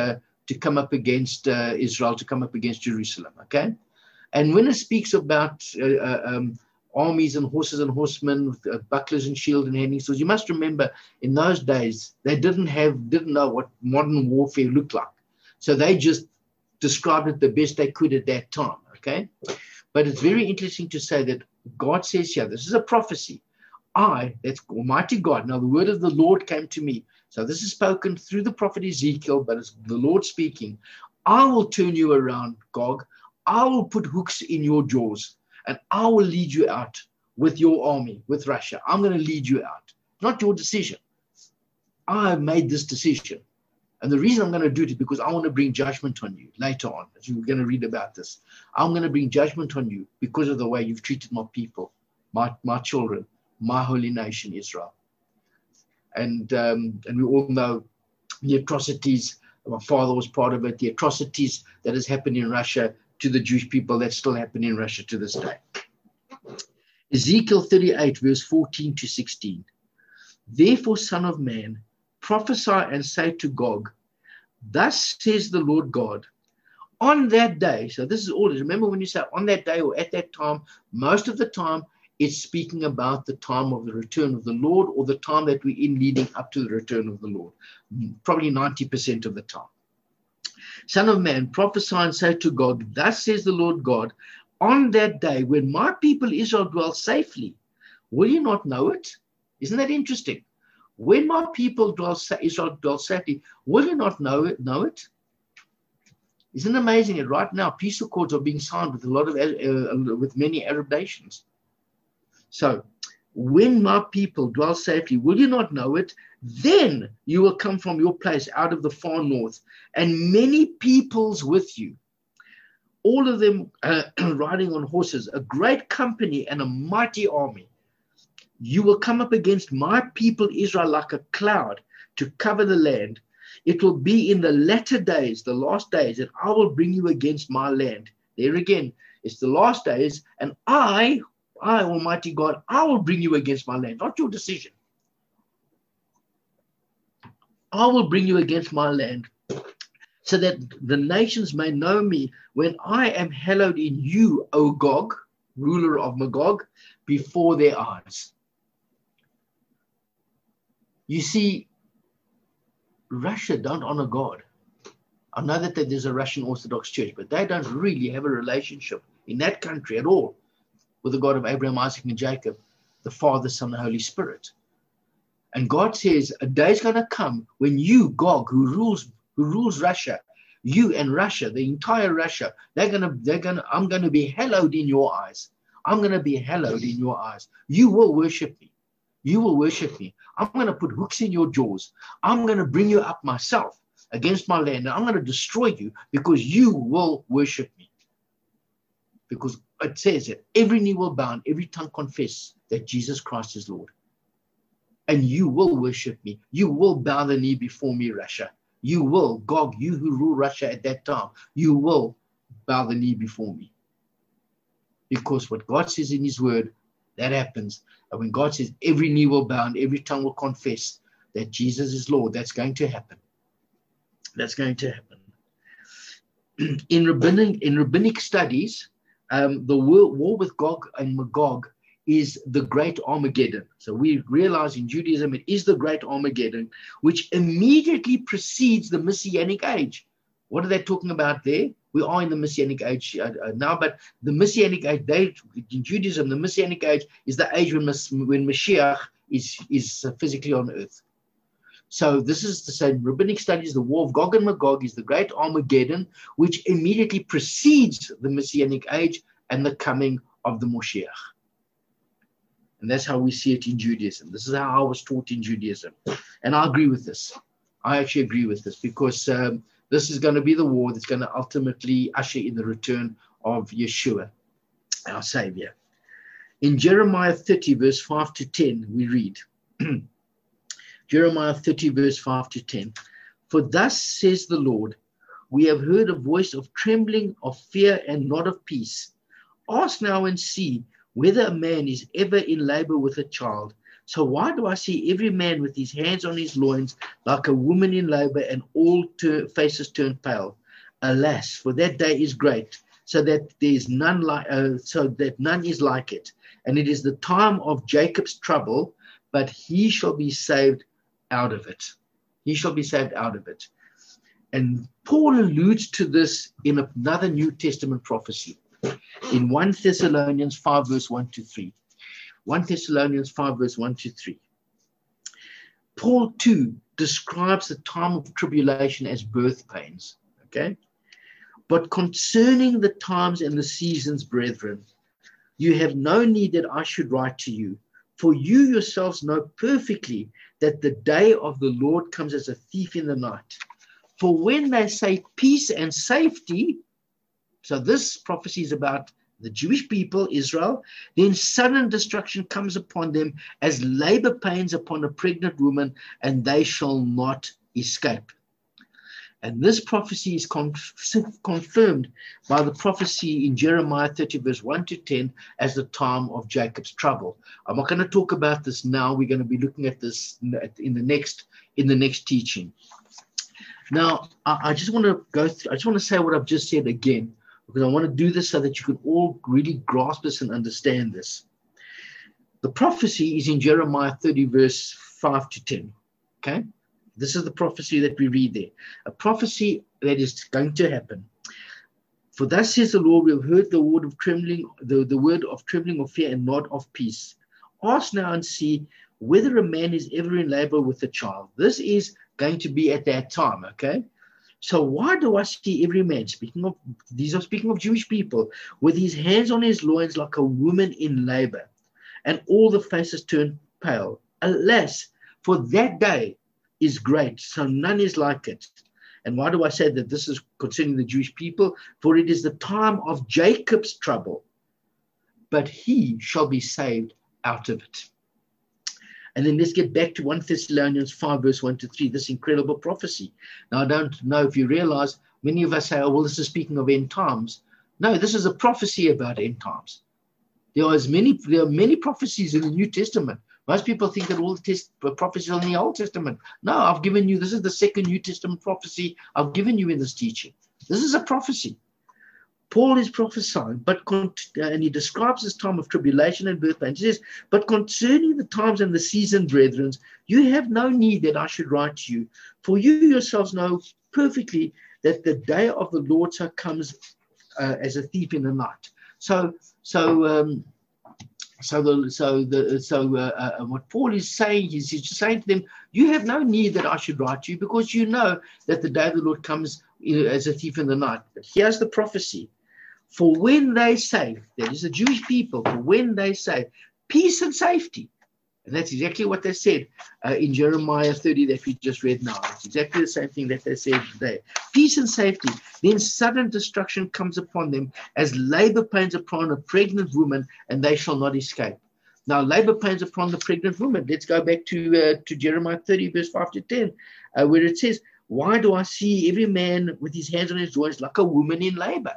Israel, to come up against Jerusalem. Okay. And when it speaks about armies and horses and horsemen, bucklers and shield and handling swords, you must remember in those days they didn't know what modern warfare looked like, so they just described it the best they could at that time. Okay, but it's very interesting to say that God says here, this is a prophecy. That's Almighty God. Now the word of the Lord came to me. So this is spoken through the prophet Ezekiel, but it's the Lord speaking. I will turn you around, Gog. I will put hooks in your jaws, and I will lead you out with your army, with Russia. I'm going to lead you out. Not your decision. I have made this decision. And the reason I'm going to do it is because I want to bring judgment on you later on, as we're going to read about this. I'm going to bring judgment on you because of the way you've treated my people, my children, my holy nation, Israel. And we all know the atrocities. My father was part of it. The atrocities that has happened in Russia to the Jewish people that still happen in Russia to this day. Ezekiel 38, verse 14 to 16. Therefore, son of man, prophesy and say to Gog, thus says the Lord God, on that day, so this is all, remember when you say on that day or at that time, most of the time it's speaking about the time of the return of the Lord or the time that we're in leading up to the return of the Lord, probably 90% of the time. Son of man, prophesy and say to God, thus says the Lord God, on that day when my people Israel dwell safely, will you not know it? Isn't that interesting? When my people Israel dwell safely, will you not know it? Isn't it amazing that right now peace accords are being signed with with many Arab nations? So, when my people dwell safely, will you not know it? Then you will come from your place out of the far north, and many peoples with you, all of them riding on horses, a great company and a mighty army. You will come up against my people Israel like a cloud to cover the land. It will be in the latter days, the last days, that I will bring you against my land. There again, it's the last days, and I, Almighty God, I will bring you against my land, not your decision. I will bring you against my land, so that the nations may know me when I am hallowed in you, O Gog, ruler of Magog, before their eyes. You see, Russia don't honor God. I know that there's a Russian Orthodox Church, but they don't really have a relationship in that country at all with the God of Abraham, Isaac, and Jacob, the Father, Son, and Holy Spirit. And God says a day is going to come when you, Gog, who rules Russia, you and Russia, the entire Russia, I'm going to be hallowed in your eyes. I'm going to be hallowed in your eyes. You will worship me. You will worship me. I'm going to put hooks in your jaws. I'm going to bring you up myself against my land. And I'm going to destroy you because you will worship me. Because it says that every knee will bow and every tongue confess that Jesus Christ is Lord. And you will worship me. You will bow the knee before me, Russia. You will, Gog, you who rule Russia at that time, you will bow the knee before me. Because what God says in his word, that happens. And when God says every knee will bow and every tongue will confess that Jesus is Lord, that's going to happen. That's going to happen. In rabbinic studies, the war with Gog and Magog is the great Armageddon. So we realize in Judaism it is the great Armageddon, which immediately precedes the Messianic age. What are they talking about there? We are in the Messianic age now, but the Messianic age, in Judaism, the Messianic age is the age when Mashiach is physically on earth. So this is the same. Rabbinic studies, the war of Gog and Magog is the great Armageddon, which immediately precedes the Messianic age and the coming of the Moshiach. And that's how we see it in Judaism. This is how I was taught in Judaism. And I agree with this. I actually agree with this because this is going to be the war that's going to ultimately usher in the return of Yeshua, our Savior. In Jeremiah 30, verse 5 to 10, we read, Jeremiah 30, verse 5 to 10, for thus says the Lord, we have heard a voice of trembling, of fear, and not of peace. Ask now and see whether a man is ever in labor with a child. So why do I see every man with his hands on his loins like a woman in labor, and all faces turn pale? Alas, for that day is great, so that there is none none is like it. And it is the time of Jacob's trouble, but he shall be saved out of it. He shall be saved out of it. And Paul alludes to this in another New Testament prophecy in 1 Thessalonians 5, verse 1 to 3. 1 Thessalonians 5, verse 1 to 3. Paul, too, describes the time of tribulation as birth pains. Okay? But concerning the times and the seasons, brethren, you have no need that I should write to you, for you yourselves know perfectly that the day of the Lord comes as a thief in the night. For when they say peace and safety, so this prophecy is about the Jewish people, Israel, then sudden destruction comes upon them as labor pains upon a pregnant woman, and they shall not escape. And this prophecy is confirmed by the prophecy in Jeremiah 30, verse 1 to 10, as the time of Jacob's trouble. I'm not going to talk about this now. We're going to be looking at this in the next teaching. Now, I just want to go through, I just want to say what I've just said again, because I want to do this so that you can all really grasp this and understand this. The prophecy is in Jeremiah 30, verse 5 to 10. Okay? This is the prophecy that we read there. A prophecy that is going to happen. For thus says the Lord, we have heard the word of trembling, the word of trembling of fear and not of peace. Ask now and see whether a man is ever in labor with a child. This is going to be at that time, okay? So why do I see every man, speaking of Jewish people, with his hands on his loins like a woman in labor, and all the faces turn pale? Alas, for that day is great, so none is like it. And why do I say that this is concerning the Jewish people? For it is the time of Jacob's trouble, but he shall be saved out of it. And then let's get back to 1 Thessalonians 5, verse 1 to 3, this incredible prophecy. Now, I don't know if you realize, many of us say, oh, well, this is speaking of end times. No, this is a prophecy about end times. There are many prophecies in the New Testament. Most people think that all the prophecies are in the Old Testament. No, I've given you, this is the second New Testament prophecy I've given you in this teaching. This is a prophecy. Paul is prophesying, and he describes this time of tribulation and birth pains. He says, but concerning the times and the season, brethren, you have no need that I should write to you, for you yourselves know perfectly that the day of the Lord so comes as a thief in the night. What Paul is saying is, he's saying to them, you have no need that I should write to you, because you know that the day of the Lord comes as a thief in the night. But here's the prophecy. For when they say, that is the Jewish people, for when they say peace and safety, and that's exactly what they said in Jeremiah 30 that we just read now. It's exactly the same thing that they said today. Peace and safety. Then sudden destruction comes upon them as labor pains upon a pregnant woman, and they shall not escape. Now, labor pains upon the pregnant woman. Let's go back to Jeremiah 30, verse 5 to 10, where it says, why do I see every man with his hands on his joints like a woman in labor?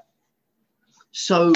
So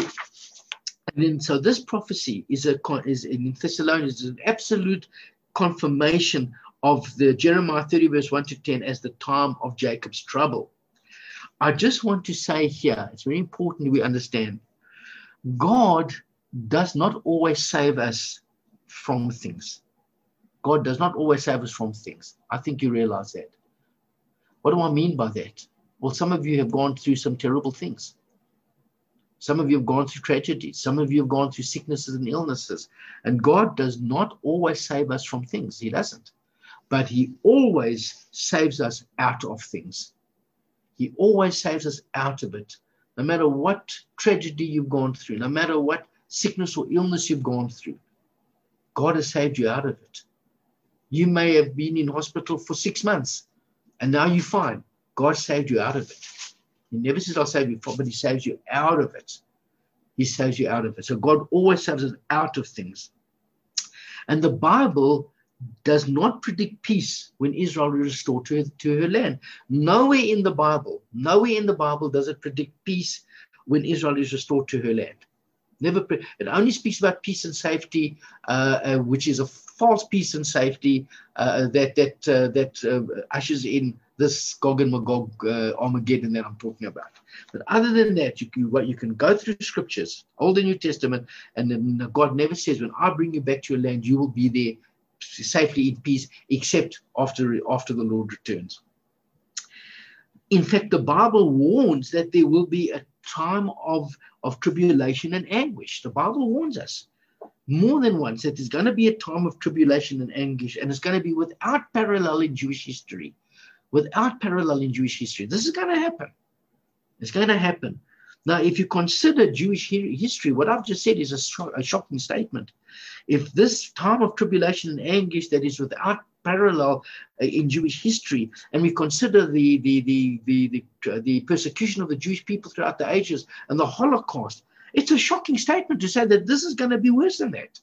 this prophecy is in Thessalonians is an absolute confirmation of the Jeremiah 30 verse 1 to 10 as the time of Jacob's trouble. I just want to say here, it's very important we understand, God does not always save us from things. God does not always save us from things. I think you realize that. What do I mean by that? Well, some of you have gone through some terrible things. Some of you have gone through tragedies. Some of you have gone through sicknesses and illnesses. And God does not always save us from things. He doesn't. But he always saves us out of things. He always saves us out of it. No matter what tragedy you've gone through, no matter what sickness or illness you've gone through, God has saved you out of it. You may have been in hospital for 6 months, and now you're fine. God saved you out of it. He never says, I'll save you from, but he saves you out of it. He saves you out of it. So God always saves us out of things. And the Bible does not predict peace when Israel is restored to her land. Nowhere in the Bible does it predict peace when Israel is restored to her land. It only speaks about peace and safety, which is a false peace and safety that ushers in this Gog and Magog Armageddon that I'm talking about. But other than that, you can go through scriptures, Old and New Testament, and then God never says, when I bring you back to your land, you will be there safely in peace, except after the Lord returns. In fact, the Bible warns that there will be a time of tribulation and anguish. The Bible warns us more than once that there's going to be a time of tribulation and anguish, and it's going to be without parallel in Jewish history. Without parallel in Jewish history. This is going to happen. It's going to happen. Now, if you consider Jewish history, what I've just said is a shocking statement. If this time of tribulation and anguish that is without parallel in Jewish history, and we consider the persecution of the Jewish people throughout the ages and the Holocaust, it's a shocking statement to say that this is going to be worse than that.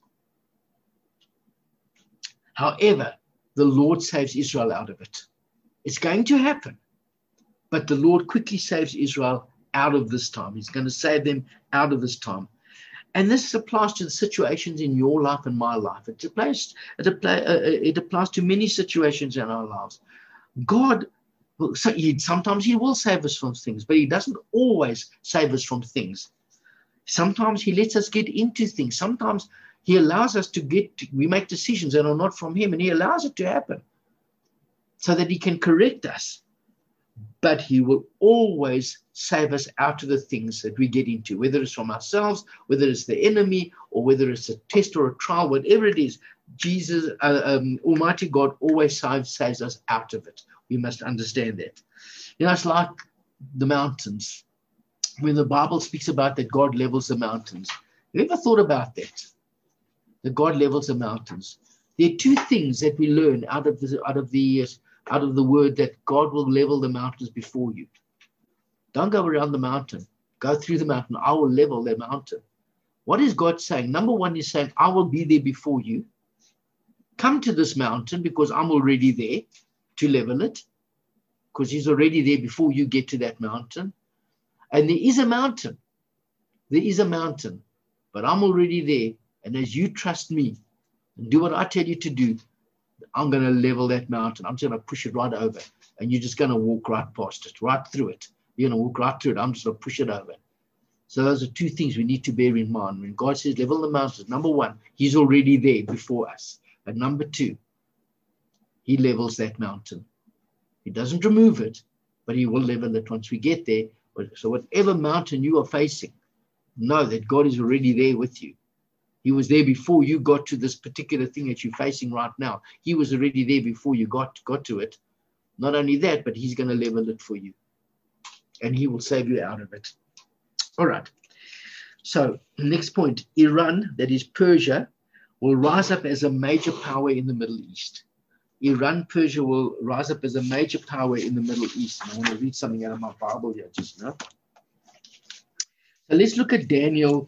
However, the Lord saves Israel out of it. It's going to happen, but the Lord quickly saves Israel out of this time. He's going to save them out of this time. And this applies to the situations in your life and my life. It applies to many situations in our lives. God, sometimes he will save us from things, but he doesn't always save us from things. Sometimes he lets us get into things. Sometimes he allows us we make decisions that are not from him, and he allows it to happen so that he can correct us. but he will always save us out of the things that we get into, whether it's from ourselves, whether it's the enemy, or whether it's a test or a trial, whatever it is. Jesus, Almighty God, always saves us out of it. We must understand that. It's like the mountains. When the Bible speaks about that God levels the mountains, have you ever thought about that? That God levels the mountains. There are two things that we learn out of the word, that God will level the mountains before you. Don't go around the mountain. Go through the mountain. I will level the mountain. What is God saying? Number one, he's saying, I will be there before you. Come to this mountain because I'm already there to level it, because he's already there before you get to that mountain. And there is a mountain. There is a mountain, but I'm already there. And as you trust me and do what I tell you to do, I'm going to level that mountain. I'm just going to push it right over. And you're just going to walk right past it, right through it. You're going to walk right through it. I'm just going to push it over. So those are two things we need to bear in mind. When God says level the mountains, number one, he's already there before us. But number two, he levels that mountain. He doesn't remove it, but he will level it once we get there. So whatever mountain you are facing, know that God is already there with you. He was there before you got to this particular thing that you're facing right now. He was already there before you got to it. Not only that, but he's going to level it for you. And he will save you out of it. All right. So next point, Iran, that is Persia, will rise up as a major power in the Middle East. Iran, Persia will rise up as a major power in the Middle East. And I want to read something out of my Bible here just now. So let's look at Daniel.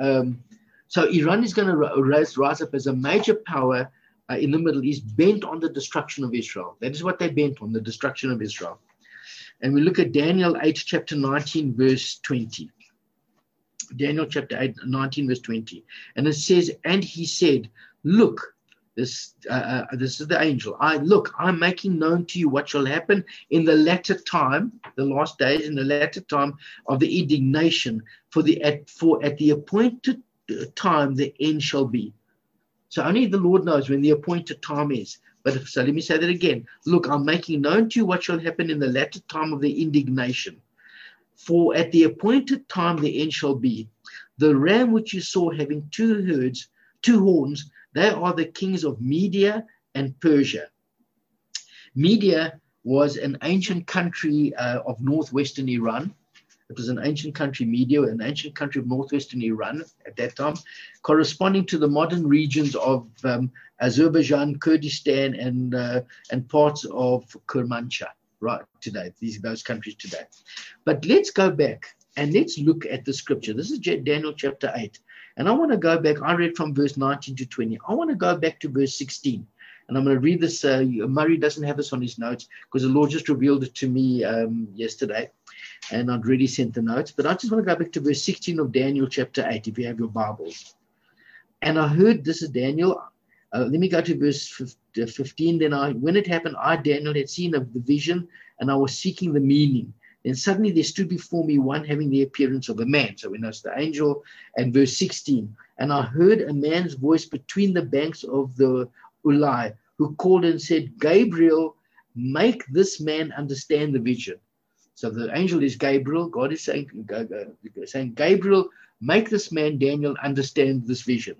So Iran is going to rise up as a major power in the Middle East, bent on the destruction of Israel. That is what they bent on, the destruction of Israel. And we look at Daniel 8, chapter 19, verse 20. Daniel chapter 8, 19, verse 20. And it says, and he said, look, this is the angel. I'm making known to you what shall happen in the latter time, the last days, in the latter time of the indignation, for at the appointed time the end shall be. So only the Lord knows when the appointed time is. But so let me say that again. Look, I'm making known to you what shall happen in the latter time of the indignation. For at the appointed time the end shall be. The ram which you saw having two horns, they are the kings of Media and Persia. Media was an ancient country of northwestern Iran. It was an ancient country, Media, an ancient country of northwestern Iran at that time, corresponding to the modern regions of Azerbaijan, Kurdistan, and parts of Kermanshah, right, today, those countries today. But let's go back and let's look at the scripture. This is Daniel chapter 8. And I want to go back. I read from verse 19 to 20. I want to go back to verse 16. And I'm going to read this. Murray doesn't have this on his notes because the Lord just revealed it to me yesterday. And I'd already sent the notes. But I just want to go back to verse 16 of Daniel chapter 8, if you have your Bibles. And I heard, this is Daniel. Let me go to verse 15. Then when it happened, I, Daniel, had seen the vision, and I was seeking the meaning. Then suddenly there stood before me one having the appearance of a man. So we know it's the angel. And verse 16. And I heard a man's voice between the banks of the Ulai, who called and said, Gabriel, make this man understand the vision. So the angel is Gabriel. God is saying, Gabriel, make this man, Daniel, understand this vision.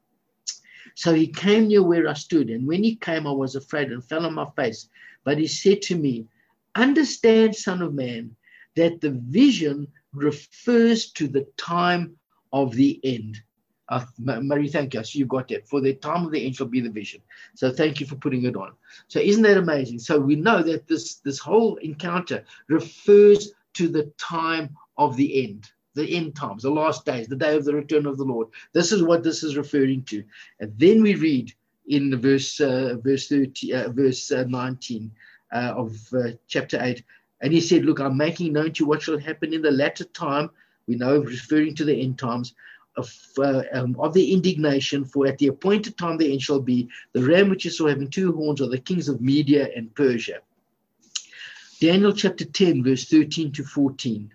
So he came near where I stood. And when he came, I was afraid and fell on my face. But he said to me, understand, son of man, that the vision refers to the time of the end. Mary, thank you. So you got that. For the time of the end shall be the vision. So thank you for putting it on. So isn't that amazing? So we know that this whole encounter refers to the time of the end times, the last days, the day of the return of the Lord. This is what this is referring to. And then we read in verse 19 of chapter 8. And he said, look, I'm making known to you what shall happen in the latter time. We know, referring to the end times of the indignation, for at the appointed time the end shall be. The ram which you saw having two horns are the kings of Media and Persia. Daniel chapter 10, verse 13 to 14.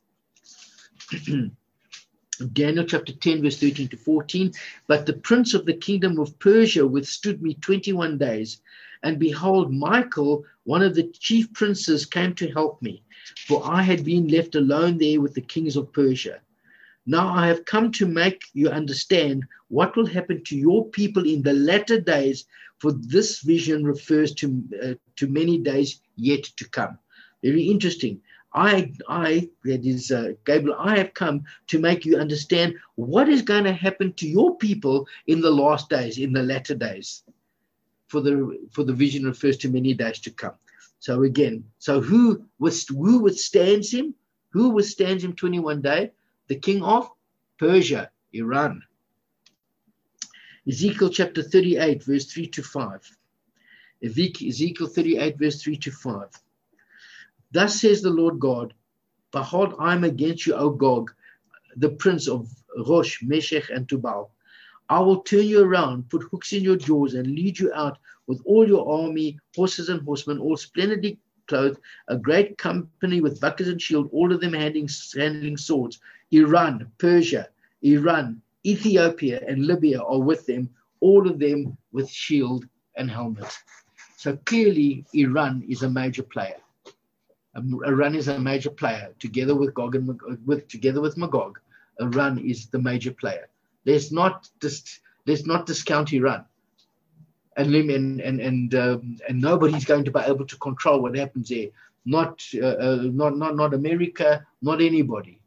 Daniel chapter 10, verse 13 to 14. But the prince of the kingdom of Persia withstood me 21 days. And behold, Michael, one of the chief princes, came to help me, for I had been left alone there with the kings of Persia. Now I have come to make you understand what will happen to your people in the latter days, for this vision refers to many days yet to come. Very interesting. That is Gabriel, I have come to make you understand what is going to happen to your people in the last days, in the latter days. For the vision refers to many days to come. So again, who withstands him? Who withstands him 21 days? The king of Persia, Iran. Ezekiel chapter 38, verse 3 to 5. Ezekiel 38, verse 3 to 5. Thus says the Lord God, behold, I am against you, O Gog, the prince of Rosh, Meshech, and Tubal. I will turn you around, put hooks in your jaws, and lead you out with all your army, horses and horsemen, all splendidly clothed, a great company with bucklers and shield, all of them handling swords. Iran, Persia, Iran, Ethiopia, and Libya are with them, all of them with shield and helmet. So clearly, Iran is a major player. Iran is a major player, together with Gog and together with Magog. Iran is the major player. Let's not discount Iran, and nobody's going to be able to control what happens there. Not America, not anybody.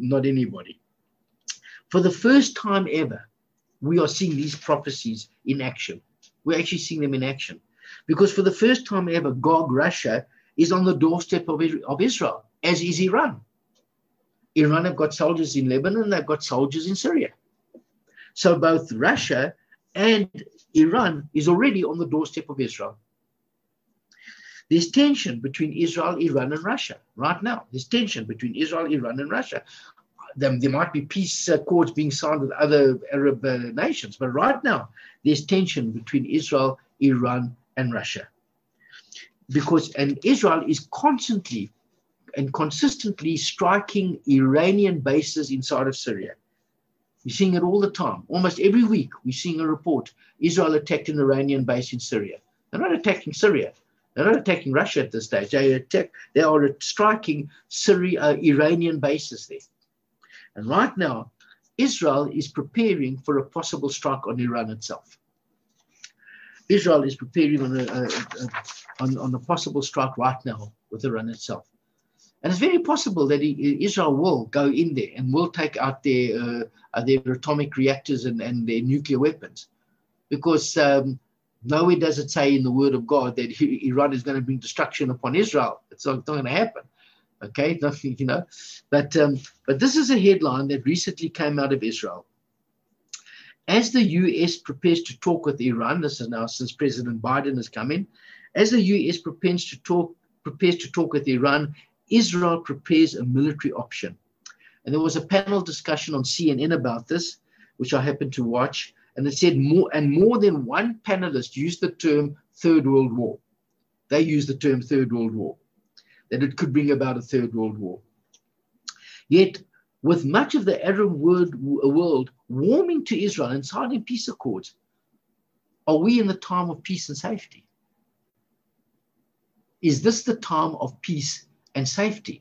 For the first time ever, we are seeing these prophecies in action. We're actually seeing them in action, because for the first time ever, Gog, Russia, is on the doorstep of Israel, as is Iran. Iran have got soldiers in Lebanon, they've got soldiers in Syria. So both Russia and Iran is already on the doorstep of Israel. There's tension between Israel, Iran, and Russia right now. There's tension between Israel, Iran, and Russia. There might be peace accords being signed with other Arab nations, but right now there's tension between Israel, Iran, and Russia. And Israel is constantly and consistently striking Iranian bases inside of Syria. We're seeing it all the time. Almost every week, we're seeing a report. Israel attacked an Iranian base in Syria. They're not attacking Syria. They're not attacking Russia at this stage. They are striking Iranian bases there. And right now, Israel is preparing for a possible strike on Iran itself. Israel is preparing on a possible strike right now with Iran itself. And it's very possible that Israel will go in there and will take out their atomic reactors and their nuclear weapons. Because nowhere does it say in the word of God that Iran is going to bring destruction upon Israel. It's not going to happen. Okay, nothing, But this is a headline that recently came out of Israel. As the U.S. prepares to talk with Iran, this is now since President Biden has come in, as the U.S. prepares to talk with Iran, Israel prepares a military option. And there was a panel discussion on CNN about this, which I happened to watch, and it said more than one panelist used the term Third World War. They used the term Third World War, that it could bring about a Third World War. Yet, with much of the Arab world warming to Israel and signing peace accords, are we in the time of peace and safety? Is this the time of peace and safety?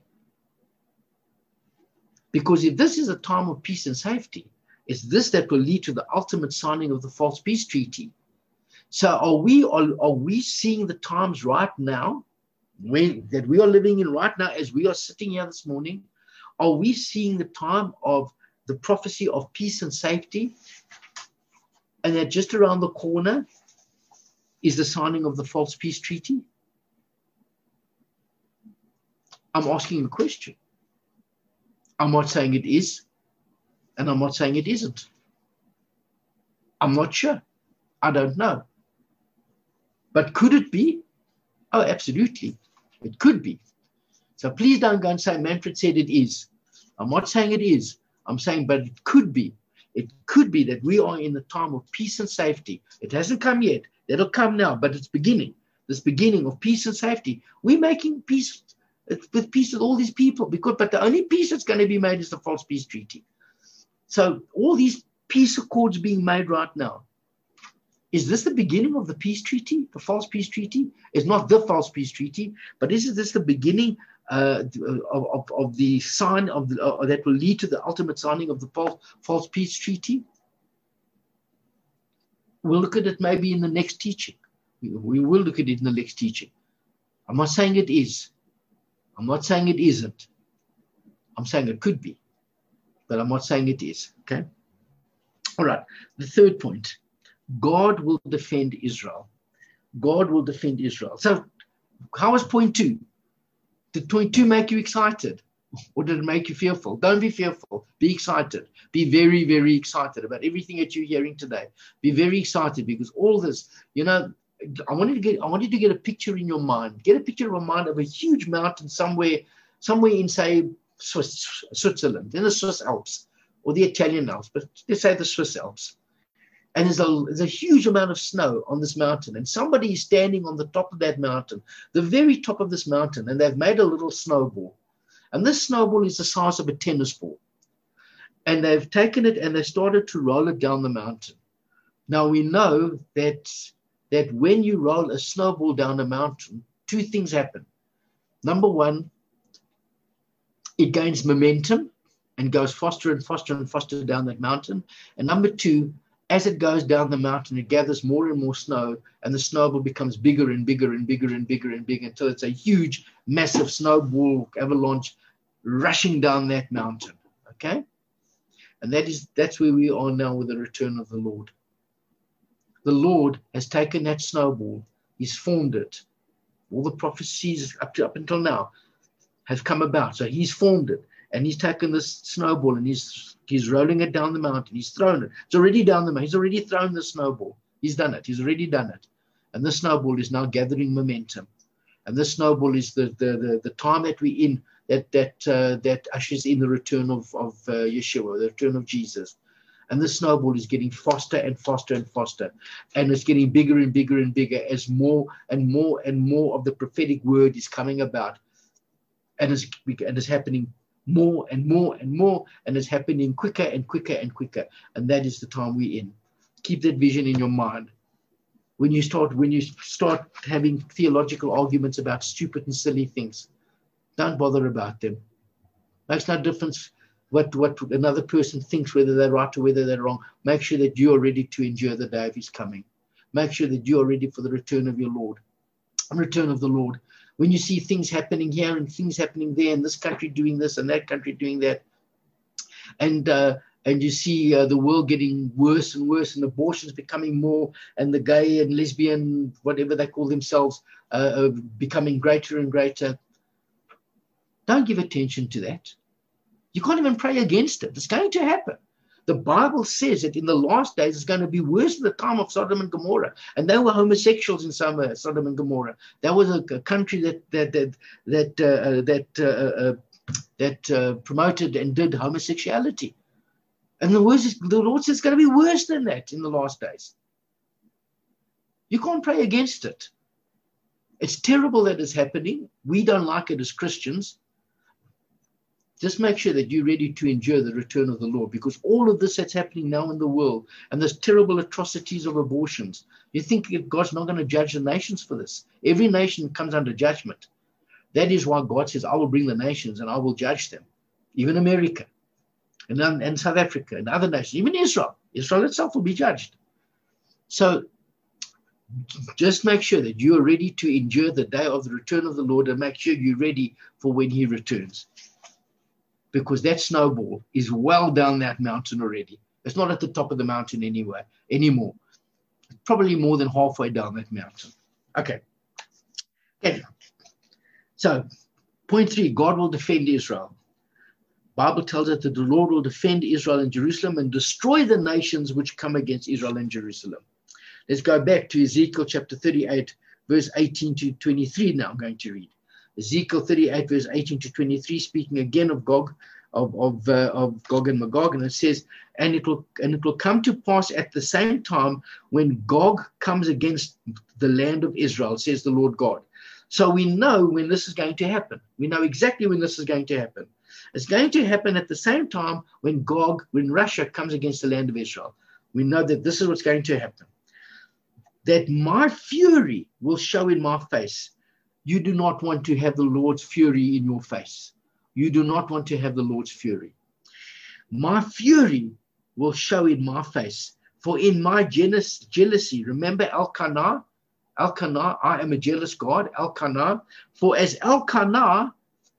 Because if this is a time of peace and safety, it's this that will lead to the ultimate signing of the false peace treaty. So are we seeing the times right now that we are living in right now as we are sitting here this morning? Are we seeing the time of the prophecy of peace and safety? And that just around the corner is the signing of the false peace treaty? I'm asking a question. I'm not saying it is, and I'm not saying it isn't. I'm not sure. I don't know. But could it be? Oh, absolutely. It could be. So please don't go and say Manfred said it is. I'm not saying it is. I'm saying, but it could be. It could be that we are in the time of peace and safety. It hasn't come yet. That'll come now, but it's beginning. This beginning of peace and safety. We're making peace with all these people, but the only peace that's going to be made is the false peace treaty. So all these peace accords being made right now, Is this the beginning of the peace treaty, the false peace treaty? It's not the false peace treaty, but is this the beginning of the sign of that will lead to the ultimate signing of the false peace treaty? We'll look at it maybe in the next teaching. We will look at it in the next teaching. I'm not saying it is. I'm not saying it isn't. I'm saying it could be, but I'm not saying it is. Okay? All right. The third point. God will defend Israel. God will defend Israel. So how was point 2? Did point 2 make you excited? Or did it make you fearful? Don't be fearful. Be excited. Be very, very excited about everything that you're hearing today. Be very excited, because all this, I wanted to get a picture in your mind. Get a picture in your mind of a huge mountain somewhere in, say, Switzerland, in the Swiss Alps or the Italian Alps, but let's say the Swiss Alps. And there's a huge amount of snow on this mountain, and somebody is standing on the top of that mountain, the very top of this mountain, and they've made a little snowball. And this snowball is the size of a tennis ball. And they've taken it and they started to roll it down the mountain. Now we know that when you roll a snowball down a mountain, 2 things happen. Number 1, it gains momentum and goes faster and faster and faster down that mountain. And number 2, as it goes down the mountain, it gathers more and more snow, and the snowball becomes bigger and bigger and bigger and bigger and bigger until it's a huge, massive snowball avalanche rushing down that mountain. Okay? And that's where we are now with the return of the Lord. The Lord has taken that snowball, He's formed it. All the prophecies up until now have come about. So He's formed it, and He's taken this snowball and He's rolling it down the mountain. He's thrown it. It's already down the mountain. He's already thrown the snowball. He's done it. He's already done it. And the snowball is now gathering momentum. And this snowball is the time that we're in, that ushers in the return of Yeshua, the return of Jesus. And the snowball is getting faster and faster and faster. And it's getting bigger and bigger and bigger as more and more and more of the prophetic word is coming about. And it's happening more and more and more, and it's happening quicker and quicker and quicker. And that is the time we're in. Keep that vision in your mind. When you start having theological arguments about stupid and silly things, don't bother about them. Makes no difference what another person thinks, whether they're right or whether they're wrong. Make sure that you are ready to endure the day of His coming. Make sure that you are ready for the return of your Lord, return of the Lord. When you see things happening here and things happening there, and this country doing this and that country doing that, and you see the world getting worse and worse, and abortions becoming more, and the gay and lesbian, whatever they call themselves, becoming greater and greater, don't give attention to that. You can't even pray against it. It's going to happen. The Bible says that in the last days it's going to be worse than the time of Sodom and Gomorrah, and they were homosexuals in Sodom and Gomorrah. That was a country that promoted and did homosexuality, and the Lord says it's going to be worse than that in the last days. You can't pray against it. It's terrible that it's happening. We don't like it as Christians. Just make sure that you're ready to endure the return of the Lord, because all of this that's happening now in the world, and there's terrible atrocities of abortions, you think God's not going to judge the nations for this? Every nation comes under judgment. That is why God says, I will bring the nations and I will judge them. Even America and South Africa and other nations, even Israel. Israel itself will be judged. So just make sure that you are ready to endure the day of the return of the Lord, and make sure you're ready for when He returns. Because that snowball is well down that mountain already. It's not at the top of the mountain anymore. It's probably more than halfway down that mountain. Okay. So, point 3, God will defend Israel. Bible tells us that the Lord will defend Israel and Jerusalem and destroy the nations which come against Israel and Jerusalem. Let's go back to Ezekiel chapter 38, verse 18 to 23 now I'm going to read. Ezekiel 38, verse 18 to 23, speaking again of Gog, of Gog and Magog, and it says, and it will come to pass at the same time when Gog comes against the land of Israel, says the Lord God. So we know when this is going to happen. We know exactly when this is going to happen. It's going to happen at the same time when Russia comes against the land of Israel. We know that this is what's going to happen. that my fury will show in my face. You do not want to have the Lord's fury in your face. You do not want to have the Lord's fury. My fury will show in my face. For in my jealousy, remember Elkanah, I am a jealous God, Elkanah. For as Elkanah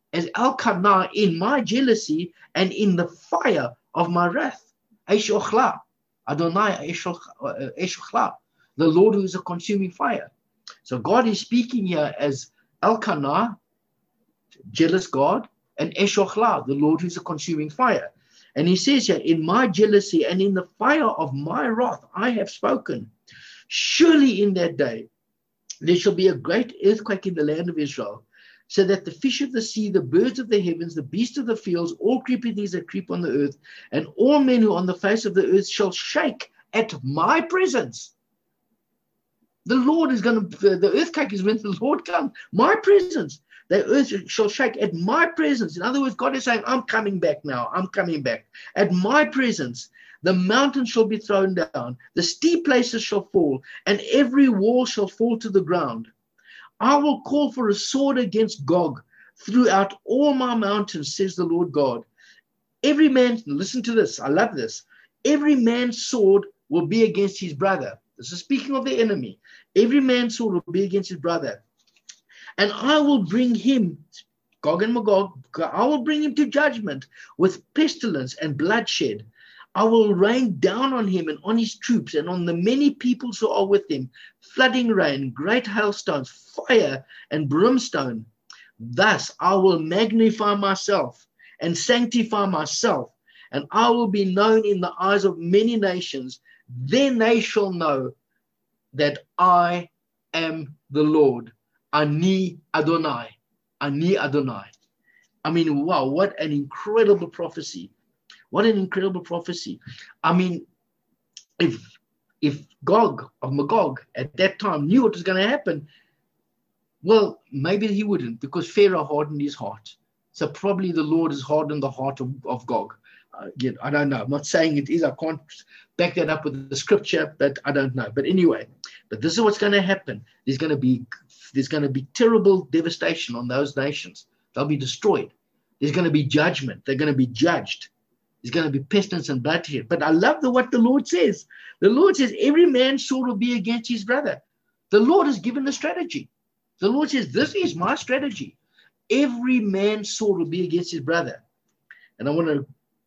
in my jealousy and in the fire of my wrath, Eshochla, Adonai Eshochla, the Lord who is a consuming fire. So God is speaking here as Elkanah, jealous God, and Eshochla, the Lord who is a consuming fire. And he says here, in my jealousy and in the fire of my wrath, I have spoken. Surely in that day, there shall be a great earthquake in the land of Israel, so that the fish of the sea, the birds of the heavens, the beasts of the fields, all creeping things that creep on the earth, and all men who on the face of the earth shall shake at my presence. The Lord is going to, the earthquake is when the Lord comes. My presence. The earth shall shake at my presence. In other words, God is saying, I'm coming back now. I'm coming back. At my presence, the mountains shall be thrown down. The steep places shall fall, and every wall shall fall to the ground. I will call for a sword against Gog throughout all my mountains, says the Lord God. Every man, listen to this, I love this. Every man's sword will be against his brother. This is speaking of the enemy. Every man's sword will be against his brother. And I will bring him, Gog and Magog, I will bring him to judgment with pestilence and bloodshed. I will rain down on him and on his troops and on the many peoples who are with him, flooding rain, great hailstones, fire and brimstone. Thus I will magnify myself and sanctify myself, and I will be known in the eyes of many nations. Then they shall know that I am the Lord. Ani Adonai. Ani Adonai. I mean, wow, what an incredible prophecy. What an incredible prophecy. I mean, if Gog of Magog at that time knew what was going to happen, well, maybe he wouldn't, because Pharaoh hardened his heart. So probably the Lord has hardened the heart of Gog. Again, I don't know. I'm not saying it is. I can't back that up with the scripture, but I don't know. But anyway, but this is what's going to happen. There's going to be terrible devastation on those nations. They'll be destroyed. There's going to be judgment. They're going to be judged. There's going to be pestilence and bloodshed. But I love what the Lord says. The Lord says every man's sword will be against his brother. The Lord has given the strategy. The Lord says, this is my strategy. Every man's sword will be against his brother. And I'm going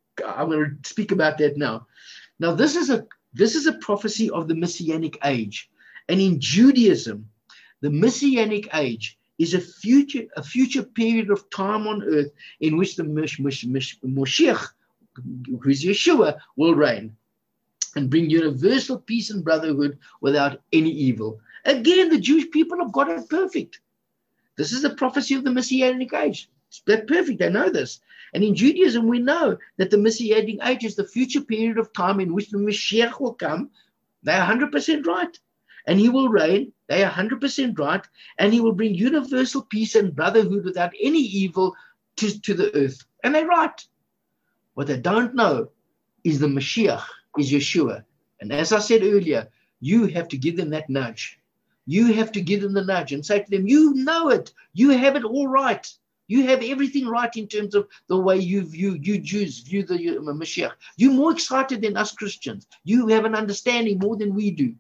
to speak about that now. Now, this is a prophecy of the Messianic age. And in Judaism, the Messianic age is a future period of time on earth in which the Moshiach, who is Yeshua, will reign and bring universal peace and brotherhood without any evil. Again, the Jewish people have got it perfect. This is a prophecy of the Messianic age. They're perfect. They know this. And in Judaism, we know that the Messianic age is the future period of time in which the Mashiach will come. They're 100% right. And he will reign. They are 100% right. And he will bring universal peace and brotherhood without any evil to the earth. And they're right. What they don't know is the Mashiach is Yeshua. And as I said earlier, you have to give them that nudge. You have to give them the nudge and say to them, you know it. You have it all right. You have everything right in terms of the way you Jews view the Mashiach. You're more excited than us Christians. You have an understanding more than we do.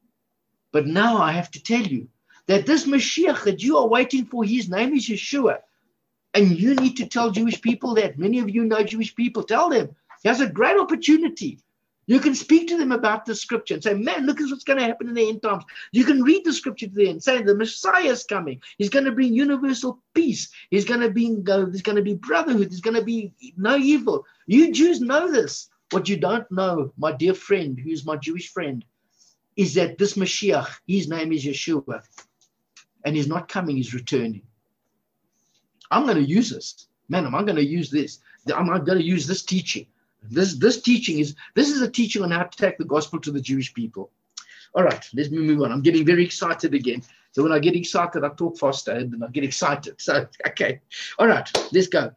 But now I have to tell you that this Mashiach that you are waiting for, his name is Yeshua. And you need to tell Jewish people that. Many of you know Jewish people. Tell them. There's a great opportunity. You can speak to them about the scripture and say, man, look at what's going to happen in the end times. You can read the scripture to them and say, the Messiah is coming. He's going to bring universal peace. There's going to be brotherhood. There's going to be no evil. You Jews know this. What you don't know, my dear friend, who's my Jewish friend, is that this Mashiach, his name is Yeshua. And he's not coming, he's returning. I'm going to use this. Man, I'm going to use this. I'm going to use this teaching. This teaching is a teaching on how to take the gospel to the Jewish people. All right, let's move on. I'm getting very excited again. So when I get excited, I talk faster and then I get excited. So, okay. All right, let's go.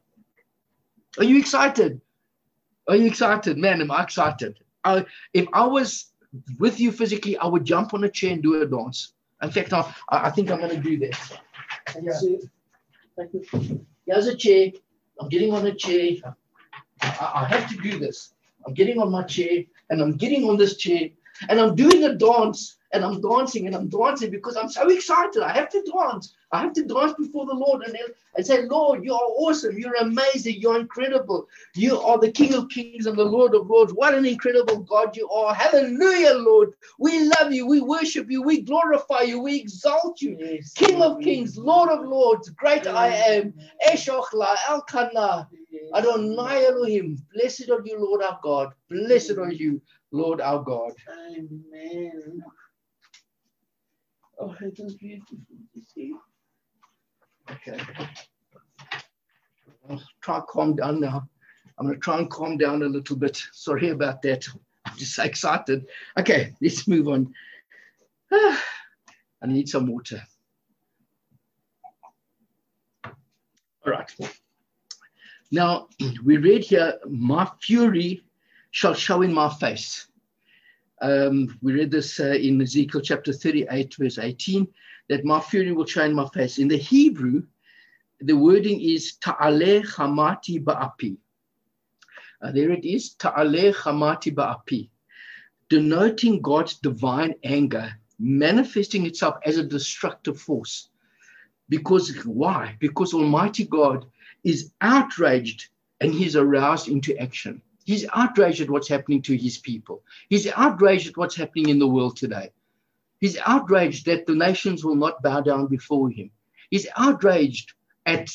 Are you excited? Are you excited? Man, am I excited? If I was with you physically, I would jump on a chair and do a dance. In fact, I think I'm going to do that. Yeah. Thank you. Here's a chair. I'm getting on a chair. I have to do this. I'm getting on my chair and I'm getting on this chair and I'm doing a dance and I'm dancing because I'm so excited. I have to dance. I have to dance before the Lord and say, Lord, you are awesome. You're amazing. You're incredible. You are the King of Kings and the Lord of Lords. What an incredible God you are. Hallelujah, Lord. We love you. We worship you. We glorify you. We exalt you. Yes, King of Kings, Lord of Lords, great I am. Eshochla, Elkanah, Adonai Elohim. Blessed are you, Lord our God. Blessed are you, Lord our God. Amen. Oh, it is beautiful to see. Okay. I'll try and calm down now. I'm going to try and calm down a little bit. Sorry about that. I'm just so excited. Okay, let's move on. I need some water. All right. Now, we read here, my fury shall show in my face. We read this in Ezekiel chapter 38, verse 18, that my fury will show in my face. In the Hebrew, the wording is ta'aleh chamati ba'api. There it is, ta'aleh chamati ba'api, denoting God's divine anger, manifesting itself as a destructive force. Because why? Because Almighty God is outraged and he's aroused into action. He's outraged at what's happening to his people. He's outraged at what's happening in the world today. He's outraged that the nations will not bow down before him. He's outraged at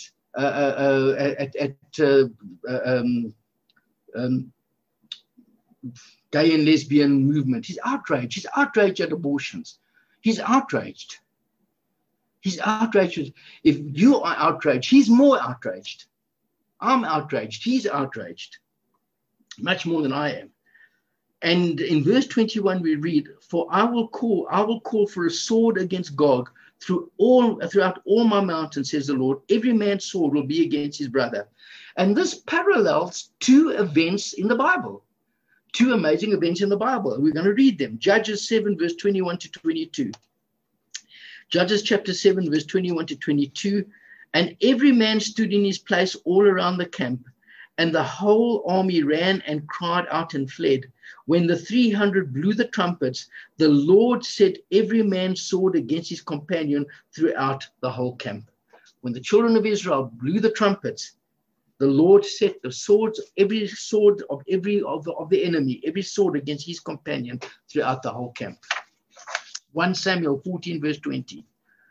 gay and lesbian movement. He's outraged. He's outraged at abortions. He's outraged. He's outraged. If you are outraged, he's more outraged. I'm outraged. He's outraged. Much more than I am. And in verse 21 we read, for I will call for a sword against Gog throughout all my mountains, says the Lord. Every man's sword will be against his brother. And this parallels two events in the Bible, two amazing events in the Bible. We're going to read them. Judges 7, verse 21 to 22. Judges chapter 7, verse 21 to 22. And every man stood in his place all around the camp, and the whole army ran and cried out and fled. When the 300 blew the trumpets, the Lord set every man's sword against his companion throughout the whole camp. When the children of Israel blew the trumpets, the Lord set the swords, every sword of the enemy, every sword against his companion throughout the whole camp. 1 Samuel 14, verse 20.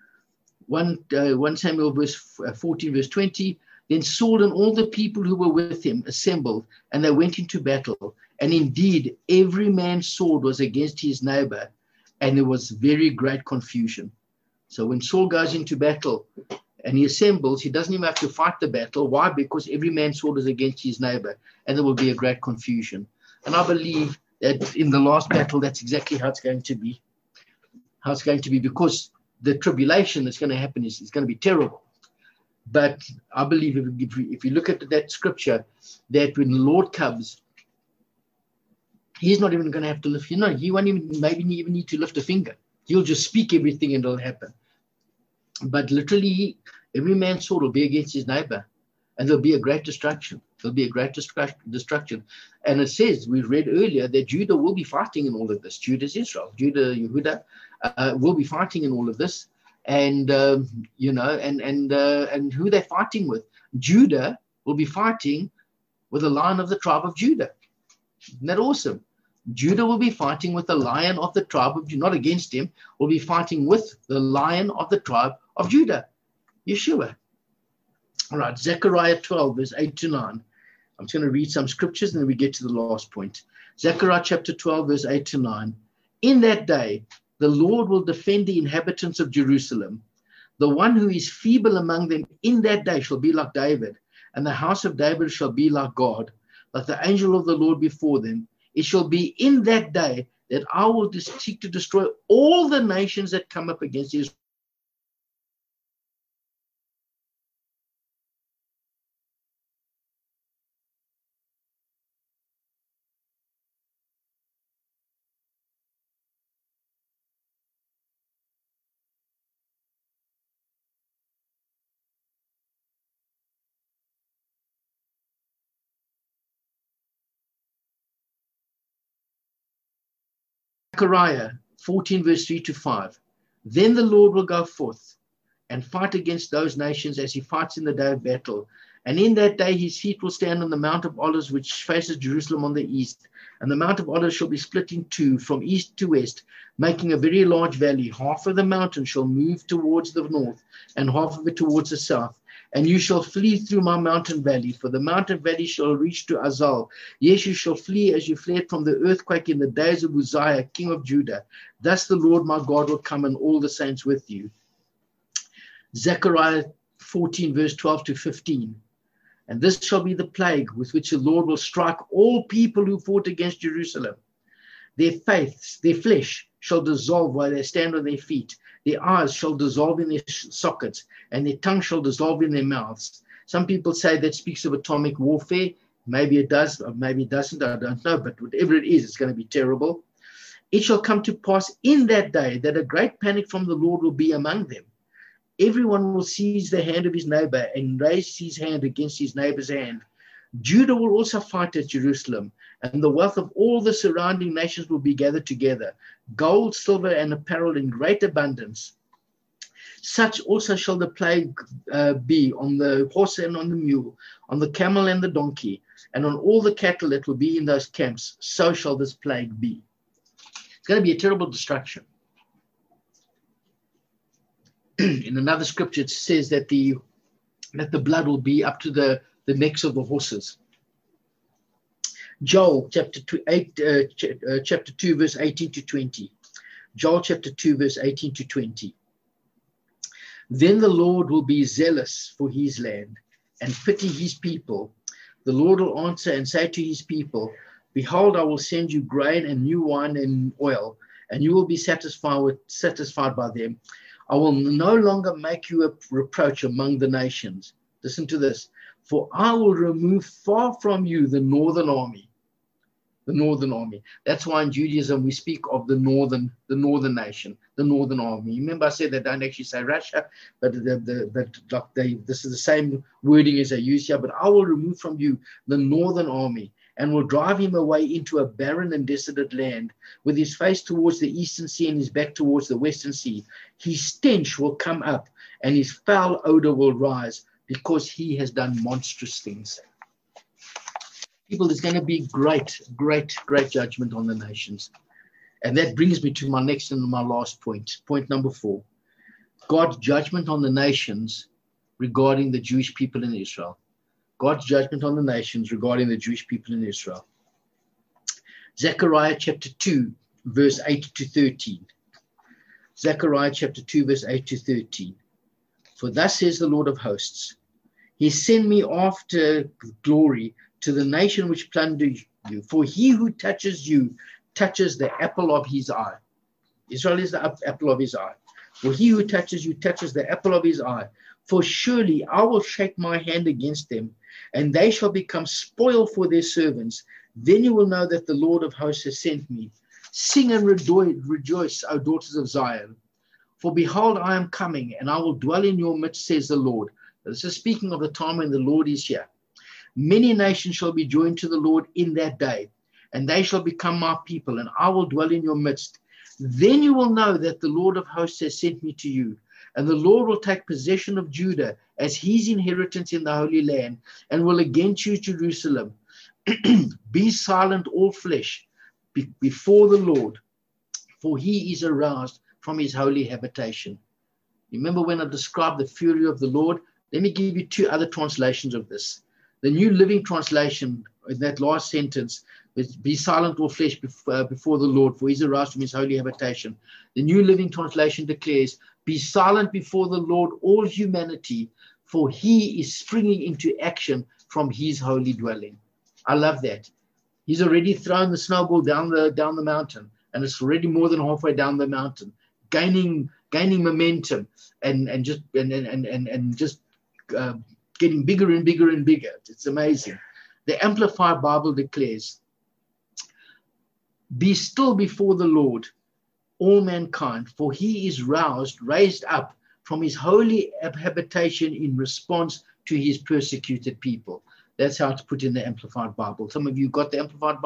1 Samuel 14, verse 20. Then Saul and all the people who were with him assembled, and they went into battle. And indeed, every man's sword was against his neighbor, and there was very great confusion. So when Saul goes into battle and he assembles, he doesn't even have to fight the battle. Why? Because every man's sword is against his neighbor, and there will be a great confusion. And I believe that in the last battle, that's exactly how it's going to be. How it's going to be, because the tribulation that's going to happen is going to be terrible. But I believe if you look at that scripture, that when the Lord comes, he's not even going to have to lift, he won't even need to lift a finger. He'll just speak everything and it'll happen. But literally, every man's sword will be against his neighbor, and there'll be a great destruction. There'll be a great destruction. And it says, we read earlier, that Judah will be fighting in all of this. Judah is Israel. Judah, Yehuda, will be fighting in all of this. And, and who they're fighting with. Judah will be fighting with the Lion of the tribe of Judah. Isn't that awesome? Judah will be fighting with the Lion of the tribe of Judah, not against him, will be fighting with the Lion of the tribe of Judah, Yeshua. All right, Zechariah 12, verse 8 to 9. I'm just going to read some scriptures and then we get to the last point. Zechariah chapter 12, verse 8 to 9. In that day, the Lord will defend the inhabitants of Jerusalem. The one who is feeble among them in that day shall be like David, and the house of David shall be like God, like the angel of the Lord before them. It shall be in that day that I will seek to destroy all the nations that come up against Israel. Zechariah 14 verse 3 to 5. Then the Lord will go forth and fight against those nations as he fights in the day of battle. And in that day his feet will stand on the Mount of Olives, which faces Jerusalem on the east. And the Mount of Olives shall be split in two from east to west, making a very large valley. Half of the mountain shall move towards the north, and half of it towards the south. And you shall flee through my mountain valley, for the mountain valley shall reach to Azal. Yes, you shall flee as you fled from the earthquake in the days of Uzziah, king of Judah. Thus the Lord my God will come, and all the saints with you. Zechariah 14, verse 12 to 15. And this shall be the plague with which the Lord will strike all people who fought against Jerusalem. Their flesh shall dissolve while they stand on their feet. Their eyes shall dissolve in their sockets, and their tongue shall dissolve in their mouths. Some people say that speaks of atomic warfare. Maybe it does, or maybe it doesn't. I don't know. But whatever it is, it's going to be terrible. It shall come to pass in that day that a great panic from the Lord will be among them. Everyone will seize the hand of his neighbor and raise his hand against his neighbor's hand. Judah will also fight at Jerusalem, and the wealth of all the surrounding nations will be gathered together, gold, silver, and apparel in great abundance. Such also shall the plague be on the horse and on the mule, on the camel and the donkey, and on all the cattle that will be in those camps. So shall this plague be. It's going to be a terrible destruction. In another scripture, it says that the blood will be up to the necks of the horses. Joel chapter 2, verse 18 to 20. Joel chapter 2, verse 18 to 20. Then the Lord will be zealous for his land and pity his people. The Lord will answer and say to his people, behold, I will send you grain and new wine and oil, and you will be satisfied by them. I will no longer make you a reproach among the nations. Listen to this. For I will remove far from you the northern army. The northern army. That's why in Judaism we speak of the northern nation, the northern army. Remember I said they don't actually say Russia, but this is the same wording as I use here. But I will remove from you the northern army, and will drive him away into a barren and desolate land, with his face towards the eastern sea and his back towards the western sea. His stench will come up, and his foul odor will rise, because he has done monstrous things. People, there's going to be great judgment on the nations. And that brings me to my next and my last point. Point number 4. God's judgment on the nations regarding the Jewish people in Israel. God's judgment on the nations regarding the Jewish people in Israel. Zechariah chapter 2, verse 8 to 13. Zechariah chapter 2, verse 8 to 13. For thus says the Lord of hosts, he sent me after glory to the nation which plundered you. For he who touches you touches the apple of his eye. Israel is the apple of his eye. For he who touches you touches the apple of his eye. For surely I will shake my hand against them, and they shall become spoil for their servants. Then you will know that the Lord of hosts has sent me. Sing and rejoice, O daughters of Zion. For behold, I am coming, and I will dwell in your midst, says the Lord. This is speaking of the time when the Lord is here. Many nations shall be joined to the Lord in that day, and they shall become my people, and I will dwell in your midst. Then you will know that the Lord of hosts has sent me to you. And the Lord will take possession of Judah as his inheritance in the Holy Land, and will again choose Jerusalem. Be silent, all flesh, before the Lord, for he is aroused from his holy habitation. Remember when I described the fury of the Lord? Let me give you 2 other translations of this. The New Living Translation, in that last sentence, be silent, all flesh, before the Lord, for he is aroused from his holy habitation. The New Living Translation declares, be silent before the Lord, all humanity, for he is springing into action from his holy dwelling. I love that. He's already thrown the snowball down the mountain, and it's already more than halfway down the mountain, gaining momentum and just getting bigger and bigger and bigger. It's amazing. The Amplified Bible declares, be still before the Lord, all mankind, for he is raised up from his holy habitation in response to his persecuted people. That's how it's put in the Amplified Bible. Some of you got the Amplified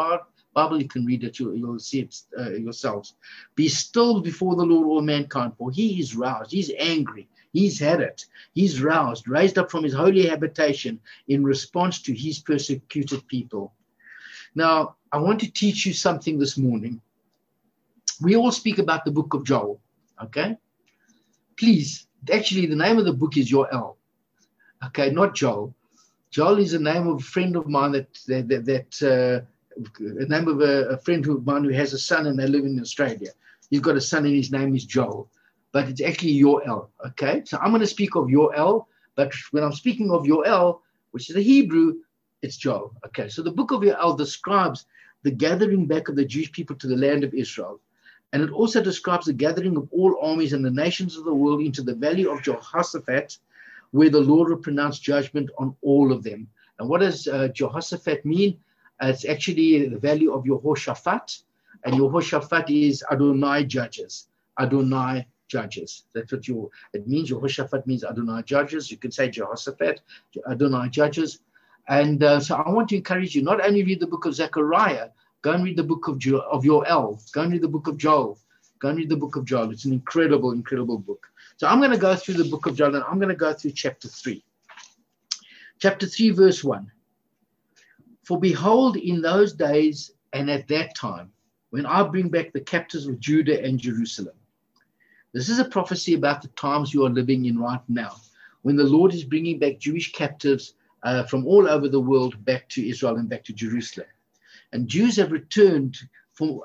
Bible, you can read it, you'll see it yourselves. Be still before the Lord, all mankind, for he is roused, he's angry, he's had it, he's roused, raised up from his holy habitation in response to his persecuted people. Now, I want to teach you something this morning. We all speak about the book of Joel, okay? Please, actually, the name of the book is Yoel, okay, not Joel. Joel is the name of a friend of mine the name of a friend of mine who has a son and they live in Australia. He's got a son and his name is Joel, but it's actually Yoel, okay? So I'm going to speak of Yoel, but when I'm speaking of Yoel, which is the Hebrew, it's Joel, okay? So the book of Yoel describes the gathering back of the Jewish people to the land of Israel. And it also describes the gathering of all armies and the nations of the world into the valley of Jehoshaphat, where the Lord will pronounce judgment on all of them. And what does Jehoshaphat mean? It's actually the valley of Jehoshaphat. And Jehoshaphat is Adonai judges. Adonai judges. That's what it means. Jehoshaphat means Adonai judges. You can say Jehoshaphat, Adonai judges. And so I want to encourage you, not only read the book of Zechariah, go and read the book of Yoel. Go and read the book of Joel. Go and read the book of Joel. It's an incredible, incredible book. So I'm going to go through the book of Joel, and I'm going to go through chapter 3. Chapter 3, verse 1. For behold, in those days and at that time, when I bring back the captives of Judah and Jerusalem. This is a prophecy about the times you are living in right now, when the Lord is bringing back Jewish captives from all over the world back to Israel and back to Jerusalem. And Jews have returned from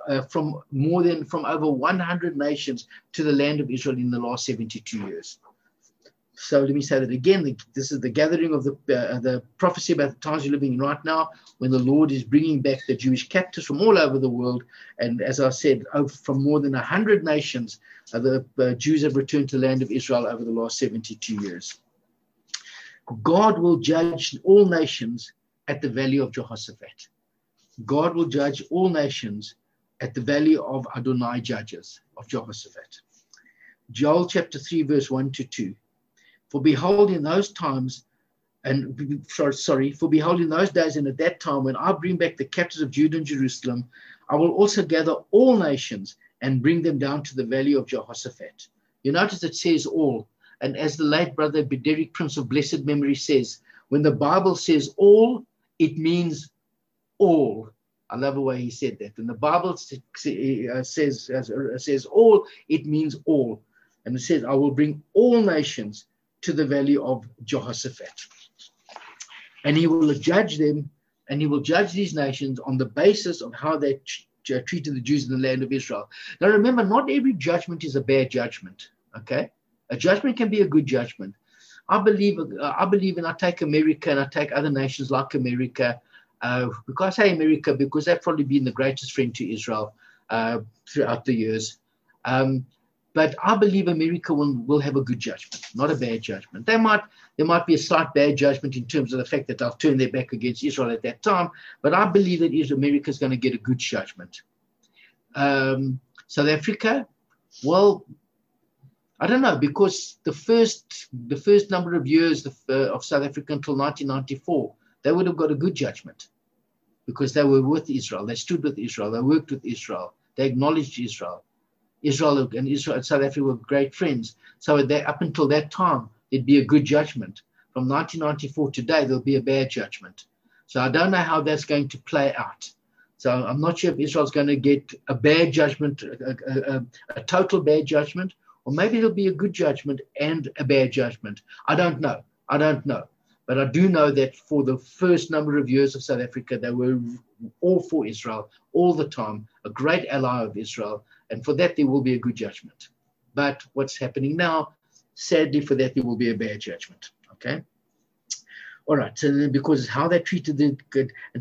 over 100 nations to the land of Israel in the last 72 years. So let me say that again. This is the gathering of the prophecy about the times you're living in right now, when the Lord is bringing back the Jewish captives from all over the world. And as I said, from more than 100 nations, the Jews have returned to the land of Israel over the last 72 years. God will judge all nations at the valley of Jehoshaphat. God will judge all nations at the valley of Adonai judges, of Jehoshaphat. Joel chapter 3, verse 1 to 2. For behold, in those times, for behold, in those days and at that time, when I bring back the captives of Judah and Jerusalem, I will also gather all nations and bring them down to the valley of Jehoshaphat. You notice it says all. And as the late brother Derek Prince of blessed memory says, when the Bible says all, it means all. I love the way he said that. When the Bible says all, it means all. And it says, I will bring all nations to the valley of Jehoshaphat. And he will judge them, and he will judge these nations on the basis of how they treated the Jews in the land of Israel. Now remember, not every judgment is a bad judgment, okay? A judgment can be a good judgment. I believe, and I take America and I take other nations like America, because I say America because they've probably been the greatest friend to Israel throughout the years. But I believe America will have a good judgment, not a bad judgment. There might be a slight bad judgment in terms of the fact that they'll turn their back against Israel at that time, but I believe that America is going to get a good judgment. South Africa, well, I don't know, because the first number of years of South Africa until 1994, they would have got a good judgment because they were with Israel. They stood with Israel. They worked with Israel. They acknowledged Israel. Israel and South Africa were great friends. So up until that time, there'd be a good judgment. From 1994 today, there'll be a bad judgment. So I don't know how that's going to play out. So I'm not sure if Israel's going to get a bad judgment, a total bad judgment, or maybe it'll be a good judgment and a bad judgment. I don't know. But I do know that for the first number of years of South Africa, they were all for Israel all the time, a great ally of Israel. And for that, there will be a good judgment. But what's happening now, sadly, for that, there will be a bad judgment. Okay? All right. So because how they treated the good. And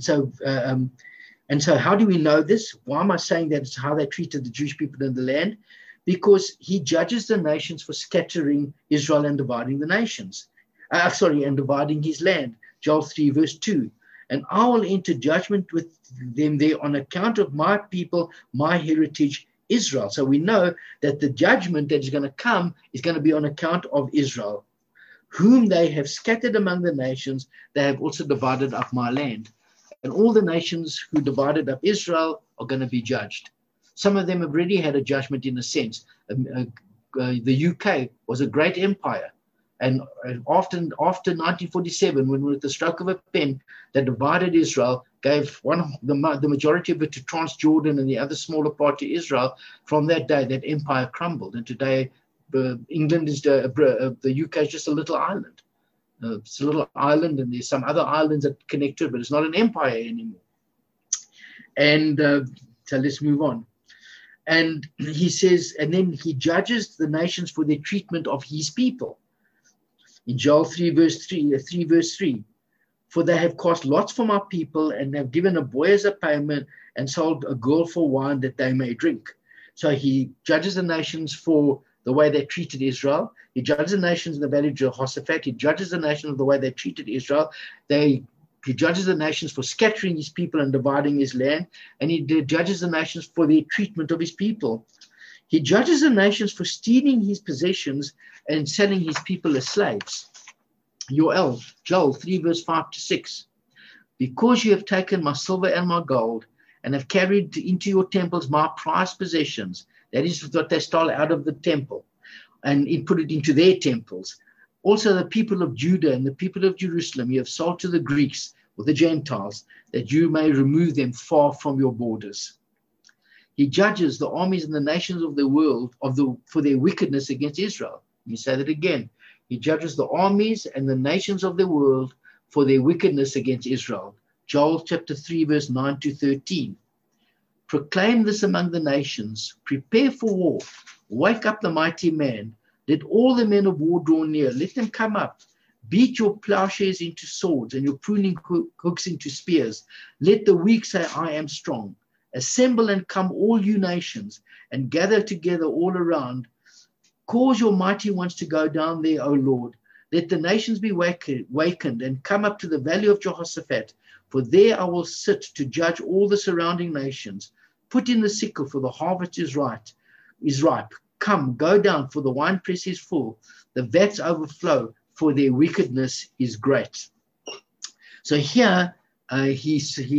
so how do we know this? Why am I saying that it's how they treated the Jewish people in the land? Because he judges the nations for scattering Israel and dividing the nations. And dividing his land. Joel 3, verse 2. And I will enter judgment with them there on account of my people, my heritage, Israel. So we know that the judgment that is going to come is going to be on account of Israel, whom they have scattered among the nations. They have also divided up my land. and all the nations who divided up Israel are going to be judged. Some of them have already had a judgment in a sense. The UK was a great empire. And after 1947, when with the stroke of a pen, they divided Israel, gave the majority of it to Transjordan and the other smaller part to Israel. From that day, that empire crumbled. And today, England is the UK is just a little island. It's a little island, and there's some other islands that connect to it, but it's not an empire anymore. And so let's move on. And he says, and then he judges the nations for their treatment of his people. In Joel 3 verse 3, for they have cast lots for my people and have given a boy as a payment and sold a girl for wine that they may drink. So he judges the nations for the way they treated Israel. He judges the nations in the valley of Jehoshaphat. He judges the nations of the way they treated Israel. He judges the nations for scattering his people and dividing his land. And he judges the nations for their treatment of his people. He judges the nations for stealing his possessions and selling his people as slaves. Joel 3 verse 5 to 6. Because you have taken my silver and my gold and have carried into your temples my prized possessions, that is what they stole out of the temple, and put it into their temples. Also the people of Judah and the people of Jerusalem you have sold to the Greeks or the Gentiles, that you may remove them far from your borders. He judges the armies and the nations of the world for their wickedness against Israel. Let me say that again. He judges the armies and the nations of the world for their wickedness against Israel. Joel chapter 3 verse 9 to 13. Proclaim this among the nations. Prepare for war. Wake up the mighty man. Let all the men of war draw near. Let them come up. Beat your plowshares into swords and your pruning hooks into spears. Let the weak say, I am strong. Assemble and come, all you nations, and gather together all around. Cause your mighty ones to go down there, O Lord. Let the nations be wakened and come up to the valley of Jehoshaphat. For there I will sit to judge all the surrounding nations. Put in the sickle, for the harvest is ripe. Come, go down, for the winepress is full. The vats overflow, for their wickedness is great. So here he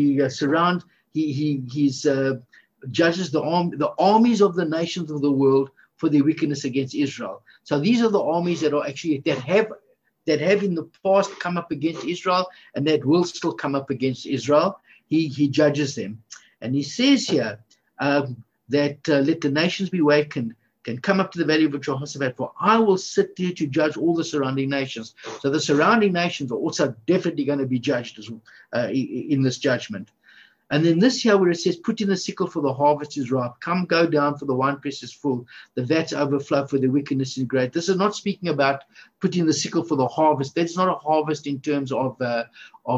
judges the armies of the nations of the world for their wickedness against Israel. So these are the armies that are actually that have in the past come up against Israel and that will still come up against Israel. He judges them, and he says here that let the nations be wakened, can come up to the valley of Jehoshaphat, for I will sit there to judge all the surrounding nations. So the surrounding nations are also definitely going to be judged as in this judgment. And then this here where it says, put in the sickle, for the harvest is ripe. Come, go down, for the winepress is full. The vats overflow, for the wickedness is great. This is not speaking about putting the sickle for the harvest. That's not a harvest in terms of the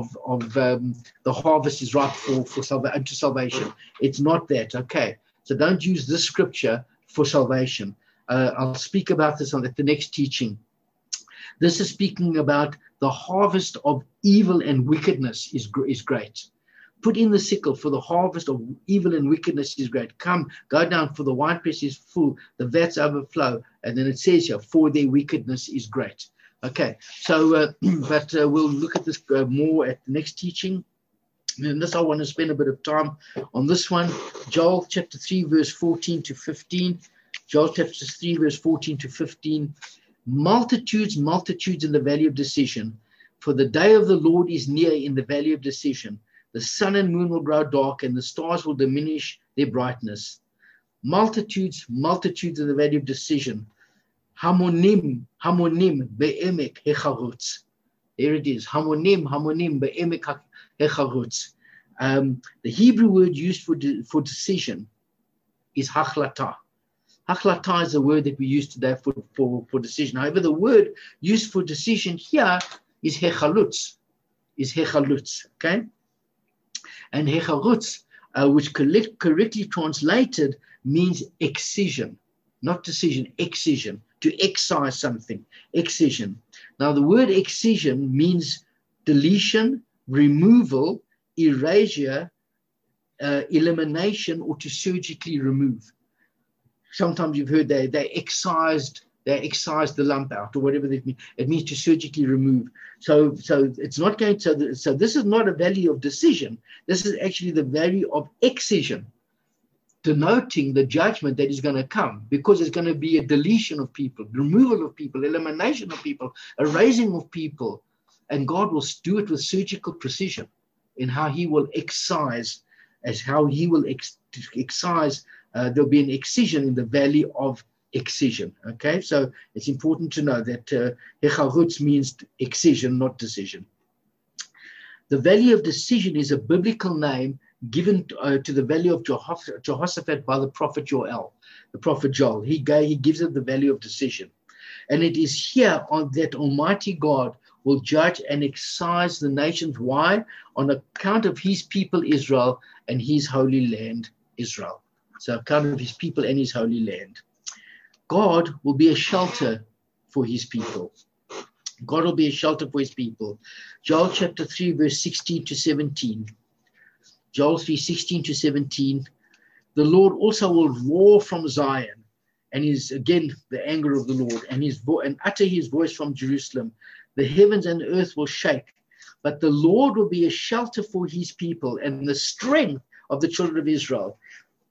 harvest is ripe for salvation. It's not that. Okay. So don't use this scripture for salvation. I'll speak about this on the next teaching. This is speaking about the harvest of evil and wickedness is great. Put in the sickle, for the harvest of evil and wickedness is great. Come, go down, for the winepress is full, the vats overflow. And then it says here, for their wickedness is great. Okay, so, but we'll look at this more at the next teaching. And this, I want to spend a bit of time on this one. Joel chapter 3, verse 14 to 15. Joel chapter 3, verse 14 to 15. Multitudes in the valley of decision. For the day of the Lord is near in the valley of decision. The sun and moon will grow dark, and the stars will diminish their brightness. Multitudes in the valley of decision. Hamonim be'emek hecharutz. There it is. Hamonim be'emek hecharutz. The Hebrew word used for decision is hachlata. Hachlata is the word that we use today for decision. However, the word used for decision here is hechalutz. Okay? And hecharutz, which correctly translated means excision, not decision, excision, to excise something, excision. Now, the word excision means deletion, removal, erasure, elimination, or to surgically remove. Sometimes you've heard they excised they excise the lump out, or whatever that means. It means to surgically remove. So it's not going to. So this is not a valley of decision. This is actually the valley of excision, denoting the judgment that is going to come, because it's going to be a deletion of people, removal of people, elimination of people, a raising of people, and God will do it with surgical precision in how He will excise, there'll be an excision in the valley of excision. Okay, so it's important to know that Hecharutz means excision, not decision. The valley of decision is a biblical name given to the valley of Jehoshaphat by the prophet Joel. The prophet Joel, he gives it the valley of decision. And it is here that Almighty God will judge and excise the nations. Why? On account of His people Israel and His holy land Israel. So on account of His people and His holy land. God will be a shelter for His people. God will be a shelter for His people. Joel chapter 3, verse 16 to 17. Joel 3, 16 to 17. The Lord also will roar from Zion, and is again the anger of the Lord, and utter His voice from Jerusalem. The heavens and the earth will shake, but the Lord will be a shelter for His people and the strength of the children of Israel.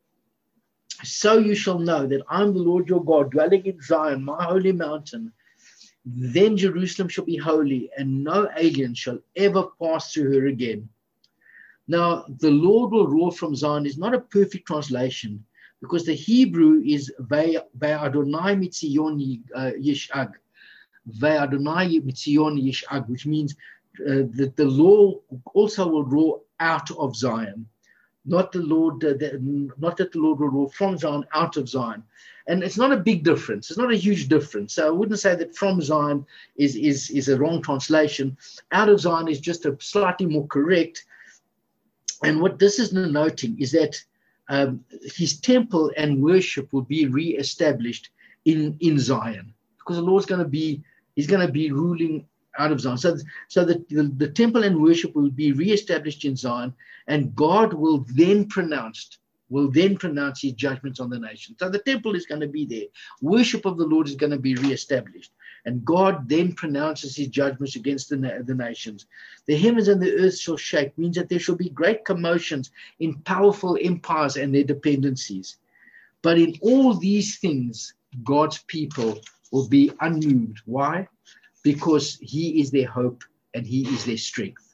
So you shall know that I'm the Lord your God, dwelling in Zion, my holy mountain. Then Jerusalem shall be holy, and no alien shall ever pass through her again. Now, the Lord will roar from Zion is not a perfect translation, because the Hebrew is Ve'adonai mitzion yishag. Ve'adonai mitzion yishag, which means that the Lord also will roar out of Zion. Not the Lord, not that the Lord will roar from Zion, out of Zion. And it's not a big difference. It's not a huge difference. So I wouldn't say that from Zion is a wrong translation. Out of Zion is just a slightly more correct. And what this is denoting is that His temple and worship will be reestablished in Zion, because the Lord's He's going to be ruling out of Zion. So the temple and worship will be reestablished in Zion, and God will then pronounce His judgments on the nation. So the temple is going to be there. Worship of the Lord is going to be reestablished. And God then pronounces His judgments against the nations. The heavens and the earth shall shake, means that there shall be great commotions in powerful empires and their dependencies. But in all these things, God's people will be unmoved. Why? Because He is their hope and He is their strength.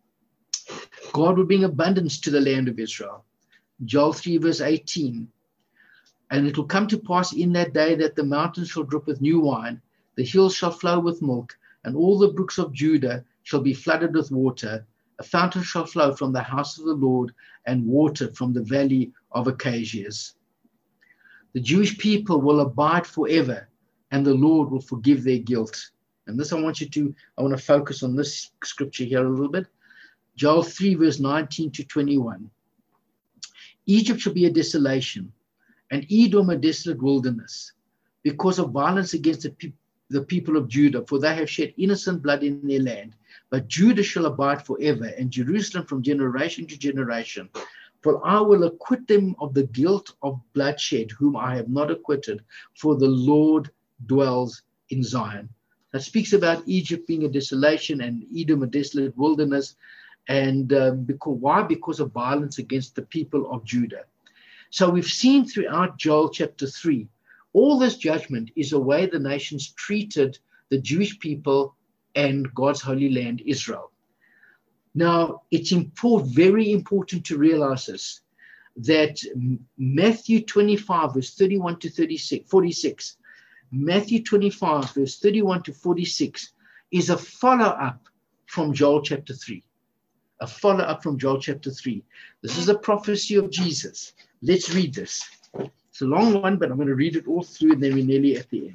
God will bring abundance to the land of Israel. Joel 3 verse 18. And it will come to pass in that day that the mountains shall drip with new wine, the hills shall flow with milk, and all the brooks of Judah shall be flooded with water. A fountain shall flow from the house of the Lord, and water from the valley of acacias. The Jewish people will abide forever, and the Lord will forgive their guilt. And this I want to focus on this scripture here a little bit. Joel 3 verse 19 to 21. Egypt shall be a desolation, and Edom a desolate wilderness, because of violence against the people of Judah, for they have shed innocent blood in their land. But Judah shall abide forever, and Jerusalem from generation to generation. For I will acquit them of the guilt of bloodshed, whom I have not acquitted, for the Lord dwells in Zion. That speaks about Egypt being a desolation and Edom a desolate wilderness. And why? Because of violence against the people of Judah. So we've seen throughout Joel chapter 3, all this judgment is the way the nations treated the Jewish people and God's holy land, Israel. Now, it's very important to realize this, that Matthew 25, verse 31 to 46, Matthew 25, verse 31 to 46 is a follow-up from Joel chapter 3. A follow-up from Joel chapter 3. This is a prophecy of Jesus. Let's read this. It's a long one, but I'm going to read it all through, and then we're nearly at the end.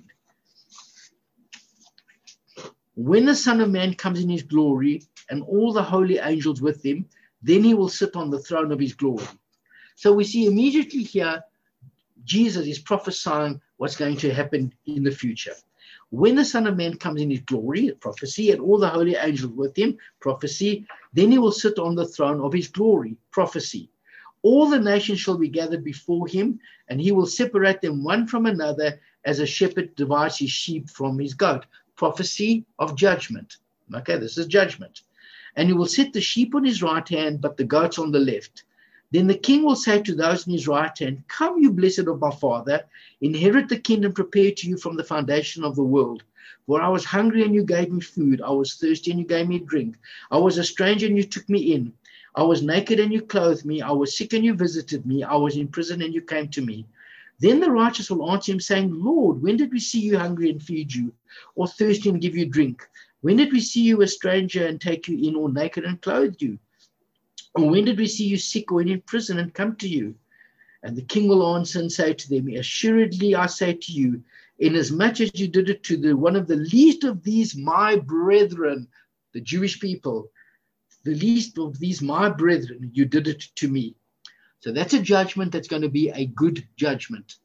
When the Son of Man comes in His glory, and all the holy angels with Him, then He will sit on the throne of His glory. So we see immediately here, Jesus is prophesying what's going to happen in the future. When the Son of Man comes in His glory, prophecy, and all the holy angels with Him, prophecy, then He will sit on the throne of His glory, prophecy. All the nations shall be gathered before Him, and He will separate them one from another, as a shepherd divides his sheep from his goat. Prophecy of judgment. Okay, this is judgment. And he will set the sheep on his right hand, but the goats on the left. Then the king will say to those in his right hand, come, you blessed of my father, inherit the kingdom prepared to you from the foundation of the world. For I was hungry and you gave me food. I was thirsty and you gave me drink. I was a stranger and you took me in. I was naked and you clothed me. I was sick and you visited me. I was in prison and you came to me. Then the righteous will answer him, saying, Lord, when did we see you hungry and feed you, or thirsty and give you drink? When did we see you a stranger and take you in, or naked and clothe you? Or when did we see you sick or in prison and come to you? And the king will answer and say to them, assuredly I say to you, inasmuch as you did it to one of the least of these my brethren, the Jewish people, the least of these my brethren, you did it to me. So that's a judgment that's going to be a good judgment.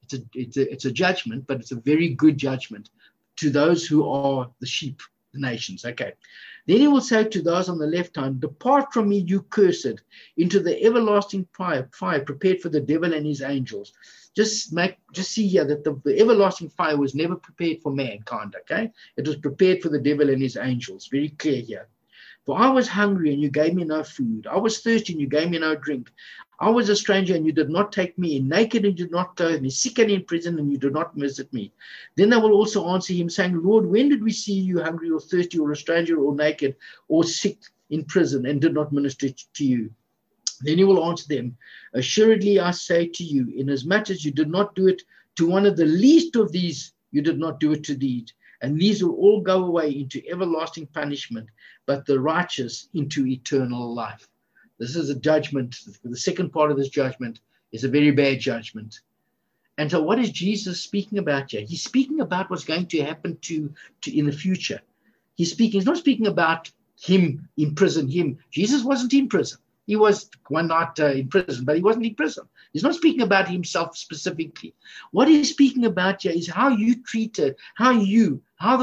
It's a judgment, but it's a very good judgment to those who are the sheep, the nations. Okay. Then he will say to those on the left hand, depart from me, you cursed, into the everlasting fire prepared for the devil and his angels. Just see here that the everlasting fire was never prepared for mankind. Okay. It was prepared for the devil and his angels. Very clear here. For I was hungry and you gave me no food. I was thirsty and you gave me no drink. I was a stranger and you did not take me in, naked and you did not clothe me, sick and in prison and you did not visit me. Then they will also answer him, saying, Lord, when did we see you hungry or thirsty or a stranger or naked or sick in prison and did not minister to you? Then he will answer them, assuredly I say to you, inasmuch as you did not do it to one of the least of these, you did not do it to these. And these will all go away into everlasting punishment, but the righteous into eternal life. This is a judgment. The second part of this judgment is a very bad judgment. And so what is Jesus speaking about here? He's speaking about what's going to happen to in the future. He's not speaking about him in prison. Jesus wasn't in prison. He was one night in prison, but he wasn't in prison. He's not speaking about himself specifically. What he's speaking about here is how you treat it, how the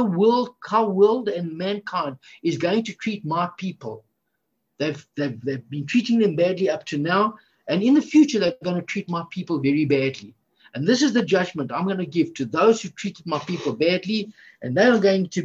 world and mankind is going to treat my people. They've been treating them badly up to now, and in the future they're going to treat my people very badly. And this is the judgment I'm going to give to those who treated my people badly, and they'll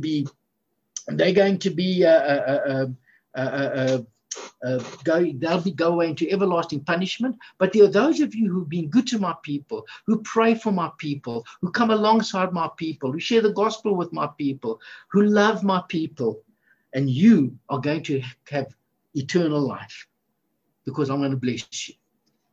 go away into everlasting punishment. But there are those of you who've been good to my people, who pray for my people, who come alongside my people, who share the gospel with my people, who love my people, and you are going to have eternal life because I'm going to bless you.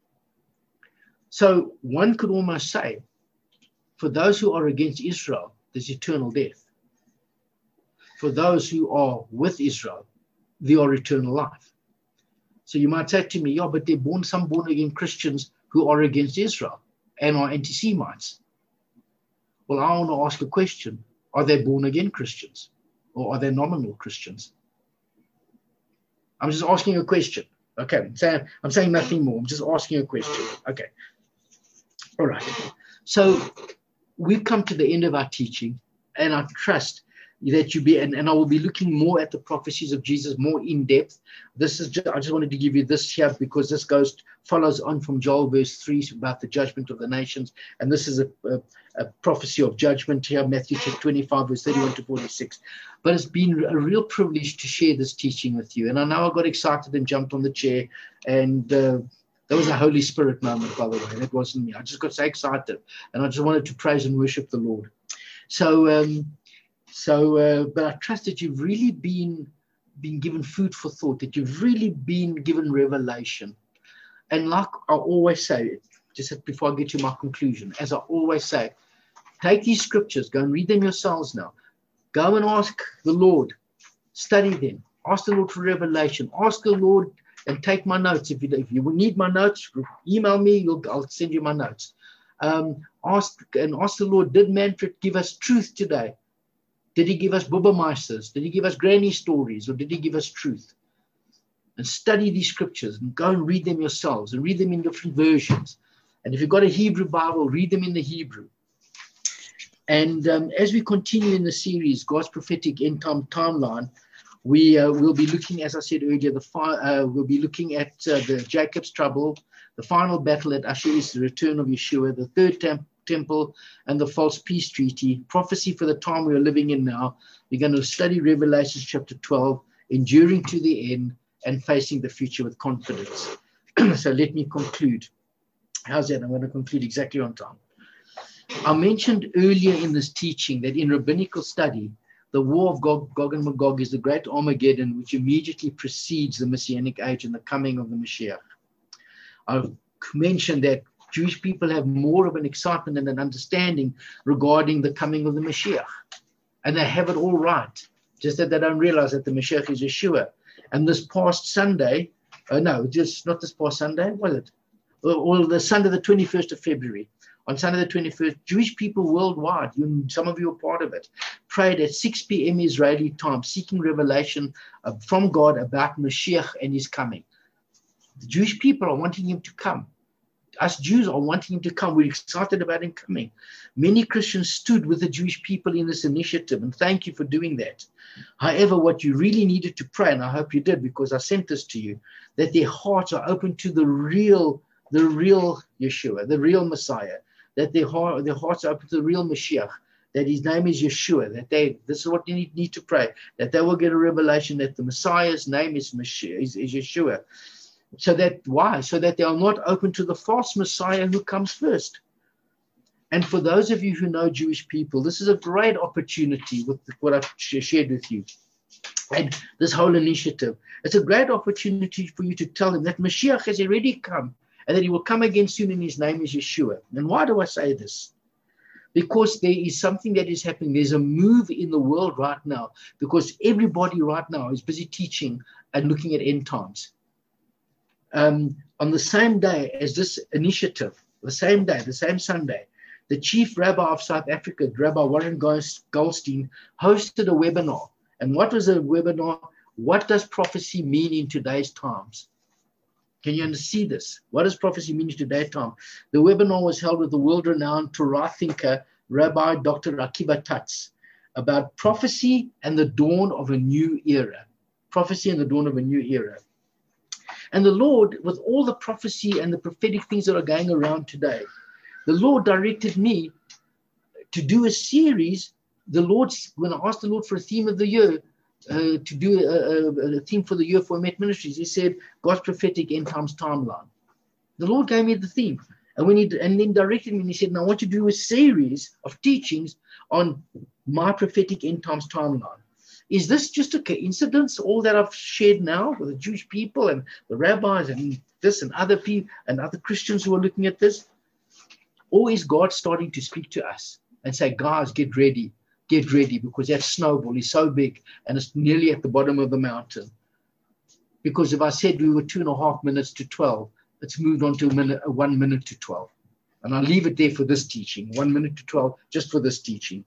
So one could almost say, for those who are against Israel, there's eternal death. For those who are with Israel, there are eternal life. So you might say to me, yeah, but there are some born-again Christians who are against Israel and are anti-Semites. Well, I want to ask a question. Are they born-again Christians or are they nominal Christians? I'm just asking a question. Okay, I'm saying nothing more. I'm just asking a question. Okay. All right. So we've come to the end of our teaching, and I trust that you be, and I will be looking more at the prophecies of Jesus more in depth. I just wanted to give you this here because this follows on from Joel verse 3 about the judgment of the nations, and this is a prophecy of judgment here, Matthew chapter 25 verse 31 to 46. But it's been a real privilege to share this teaching with you, and I know I got excited and jumped on the chair, and that was a Holy Spirit moment, by the way. That wasn't me. I just got so excited, and I just wanted to praise and worship the Lord. But I trust that you've really been given food for thought, that you've really been given revelation. And like I always say, just before I get to my conclusion, as I always say, take these scriptures, go and read them yourselves now. Go and ask the Lord, study them, ask the Lord for revelation, ask the Lord and take my notes. If you need my notes, email me, I'll send you my notes. Ask the Lord, did Manfred give us truth today? Did he give us Bubbermeisters? Did he give us granny stories? Or did he give us truth? And study these scriptures and go and read them yourselves and read them in different versions. And if you've got a Hebrew Bible, read them in the Hebrew. And as we continue in the series, God's prophetic end time timeline, we will be looking, as I said earlier, we'll be looking at the Jacob's trouble, the final battle at Asher is the return of Yeshua, the third temple and the false peace treaty, prophecy for the time we are living in now. We're going to study Revelation chapter 12, enduring to the end and facing the future with confidence. So let me conclude. How's that? I'm going to conclude exactly on time. I mentioned earlier in this teaching that in rabbinical study, the war of Gog and Magog is the great Armageddon, which immediately precedes the Messianic age and the coming of the Mashiach. I've mentioned that Jewish people have more of an excitement and an understanding regarding the coming of the Mashiach. And they have it all right, just that they don't realize that the Mashiach is Yeshua. And this past Sunday, not this past Sunday, was it? Or the Sunday, the 21st of February. On Sunday the 21st, Jewish people worldwide, some of you are part of it, prayed at 6 p.m. Israeli time, seeking revelation from God about Mashiach and his coming. The Jewish people are wanting him to come. Us Jews are wanting him to come. We're excited about him coming. Many Christians stood with the Jewish people in this initiative, and thank you for doing that. However, what you really needed to pray, and I hope you did because I sent this to you, that their hearts are open to the real Yeshua, the real Messiah, that their hearts are open to the real Mashiach, that his name is Yeshua, that this is what they need to pray, that they will get a revelation that the Messiah's name is Yeshua. So that they are not open to the false Messiah who comes first. And for those of you who know Jewish people, this is a great opportunity with what I've shared with you. And this whole initiative, it's a great opportunity for you to tell them that Mashiach has already come and that he will come again soon and his name is Yeshua. And why do I say this? Because there is something that is happening. There's a move in the world right now because everybody right now is busy teaching and looking at end times. On the same day as this initiative, the same Sunday, the chief rabbi of South Africa, Rabbi Warren Goldstein, hosted a webinar. And what was the webinar? What does prophecy mean in today's times? Can you see this? What does prophecy mean in today's time? The webinar was held with the world-renowned Torah thinker, Rabbi Dr. Akiva Tatz, about prophecy and the dawn of a new era. Prophecy and the dawn of a new era. And the Lord, with all the prophecy and the prophetic things that are going around today, the Lord directed me to do a series. When I asked the Lord for a theme of the year, to do a theme for the year for Met Ministries, he said, God's prophetic end times timeline. The Lord gave me the theme. And then directed me and he said, now I want you to do a series of teachings on my prophetic end times timeline. Is this just a coincidence, all that I've shared now with the Jewish people and the rabbis and this and other people and other Christians who are looking at this? Or is God starting to speak to us and say, guys, get ready, because that snowball is so big and it's nearly at the bottom of the mountain. Because if I said we were 2.5 minutes to 12, it's moved on to 1 minute to 12. And I'll leave it there for this teaching, 1 minute to 12, just for this teaching.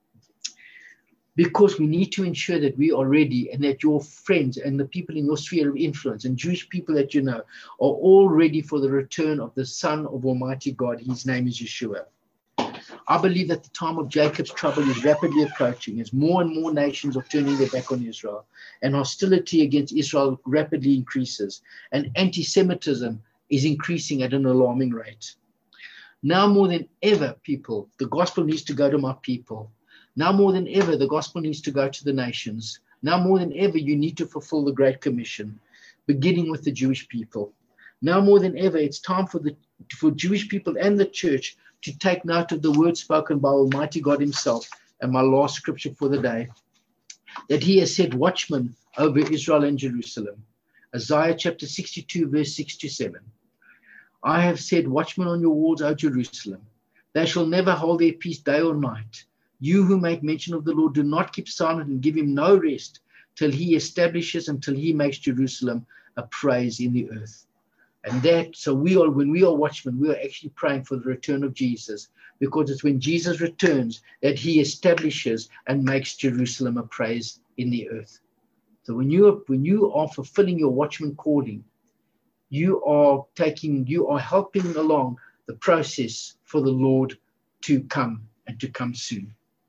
Because we need to ensure that we are ready and that your friends and the people in your sphere of influence and Jewish people that you know are all ready for the return of the Son of Almighty God. His name is Yeshua. I believe that the time of Jacob's trouble is rapidly approaching as more and more nations are turning their back on Israel and hostility against Israel rapidly increases and anti-Semitism is increasing at an alarming rate. Now more than ever, people, the gospel needs to go to my people. Now more than ever, the gospel needs to go to the nations. Now more than ever, you need to fulfill the Great Commission, beginning with the Jewish people. Now more than ever, it's time for Jewish people and the church to take note of the word spoken by Almighty God himself, and my last scripture for the day, that he has set watchmen over Israel and Jerusalem. Isaiah chapter 62, verse 6 to 7. I have set watchmen on your walls, O Jerusalem. They shall never hold their peace day or night. You who make mention of the Lord, do not keep silent and give him no rest till he establishes, until he makes Jerusalem a praise in the earth. And when we are watchmen, we are actually praying for the return of Jesus, because it's when Jesus returns that he establishes and makes Jerusalem a praise in the earth. So when you are fulfilling your watchman calling, you are helping along the process for the Lord to come and to come soon.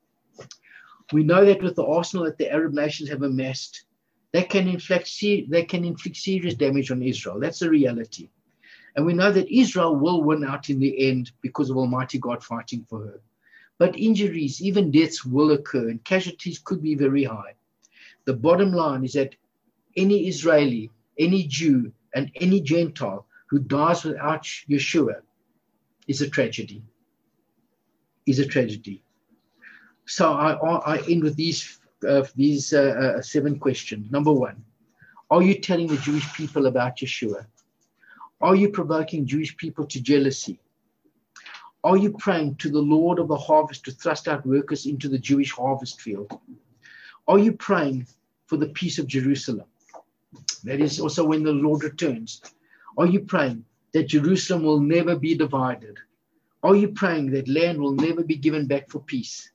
We know that with the arsenal that the Arab nations have amassed, they can inflict serious damage on Israel. That's a reality. And we know that Israel will win out in the end because of Almighty God fighting for her. But injuries, even deaths, will occur, and casualties could be very high. The bottom line is that any Israeli, any Jew, and any Gentile who dies without Yeshua is a tragedy. Is a tragedy. So I end with these 7 questions. Number 1, are you telling the Jewish people about Yeshua? Are you provoking Jewish people to jealousy? Are you praying to the Lord of the harvest to thrust out workers into the Jewish harvest field? Are you praying for the peace of Jerusalem? That is also when the Lord returns. Are you praying that Jerusalem will never be divided? Are you praying that land will never be given back for peace?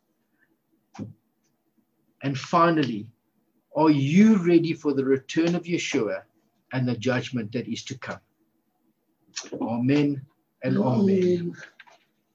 And finally, are you ready for the return of Yeshua and the judgment that is to come? Amen and amen.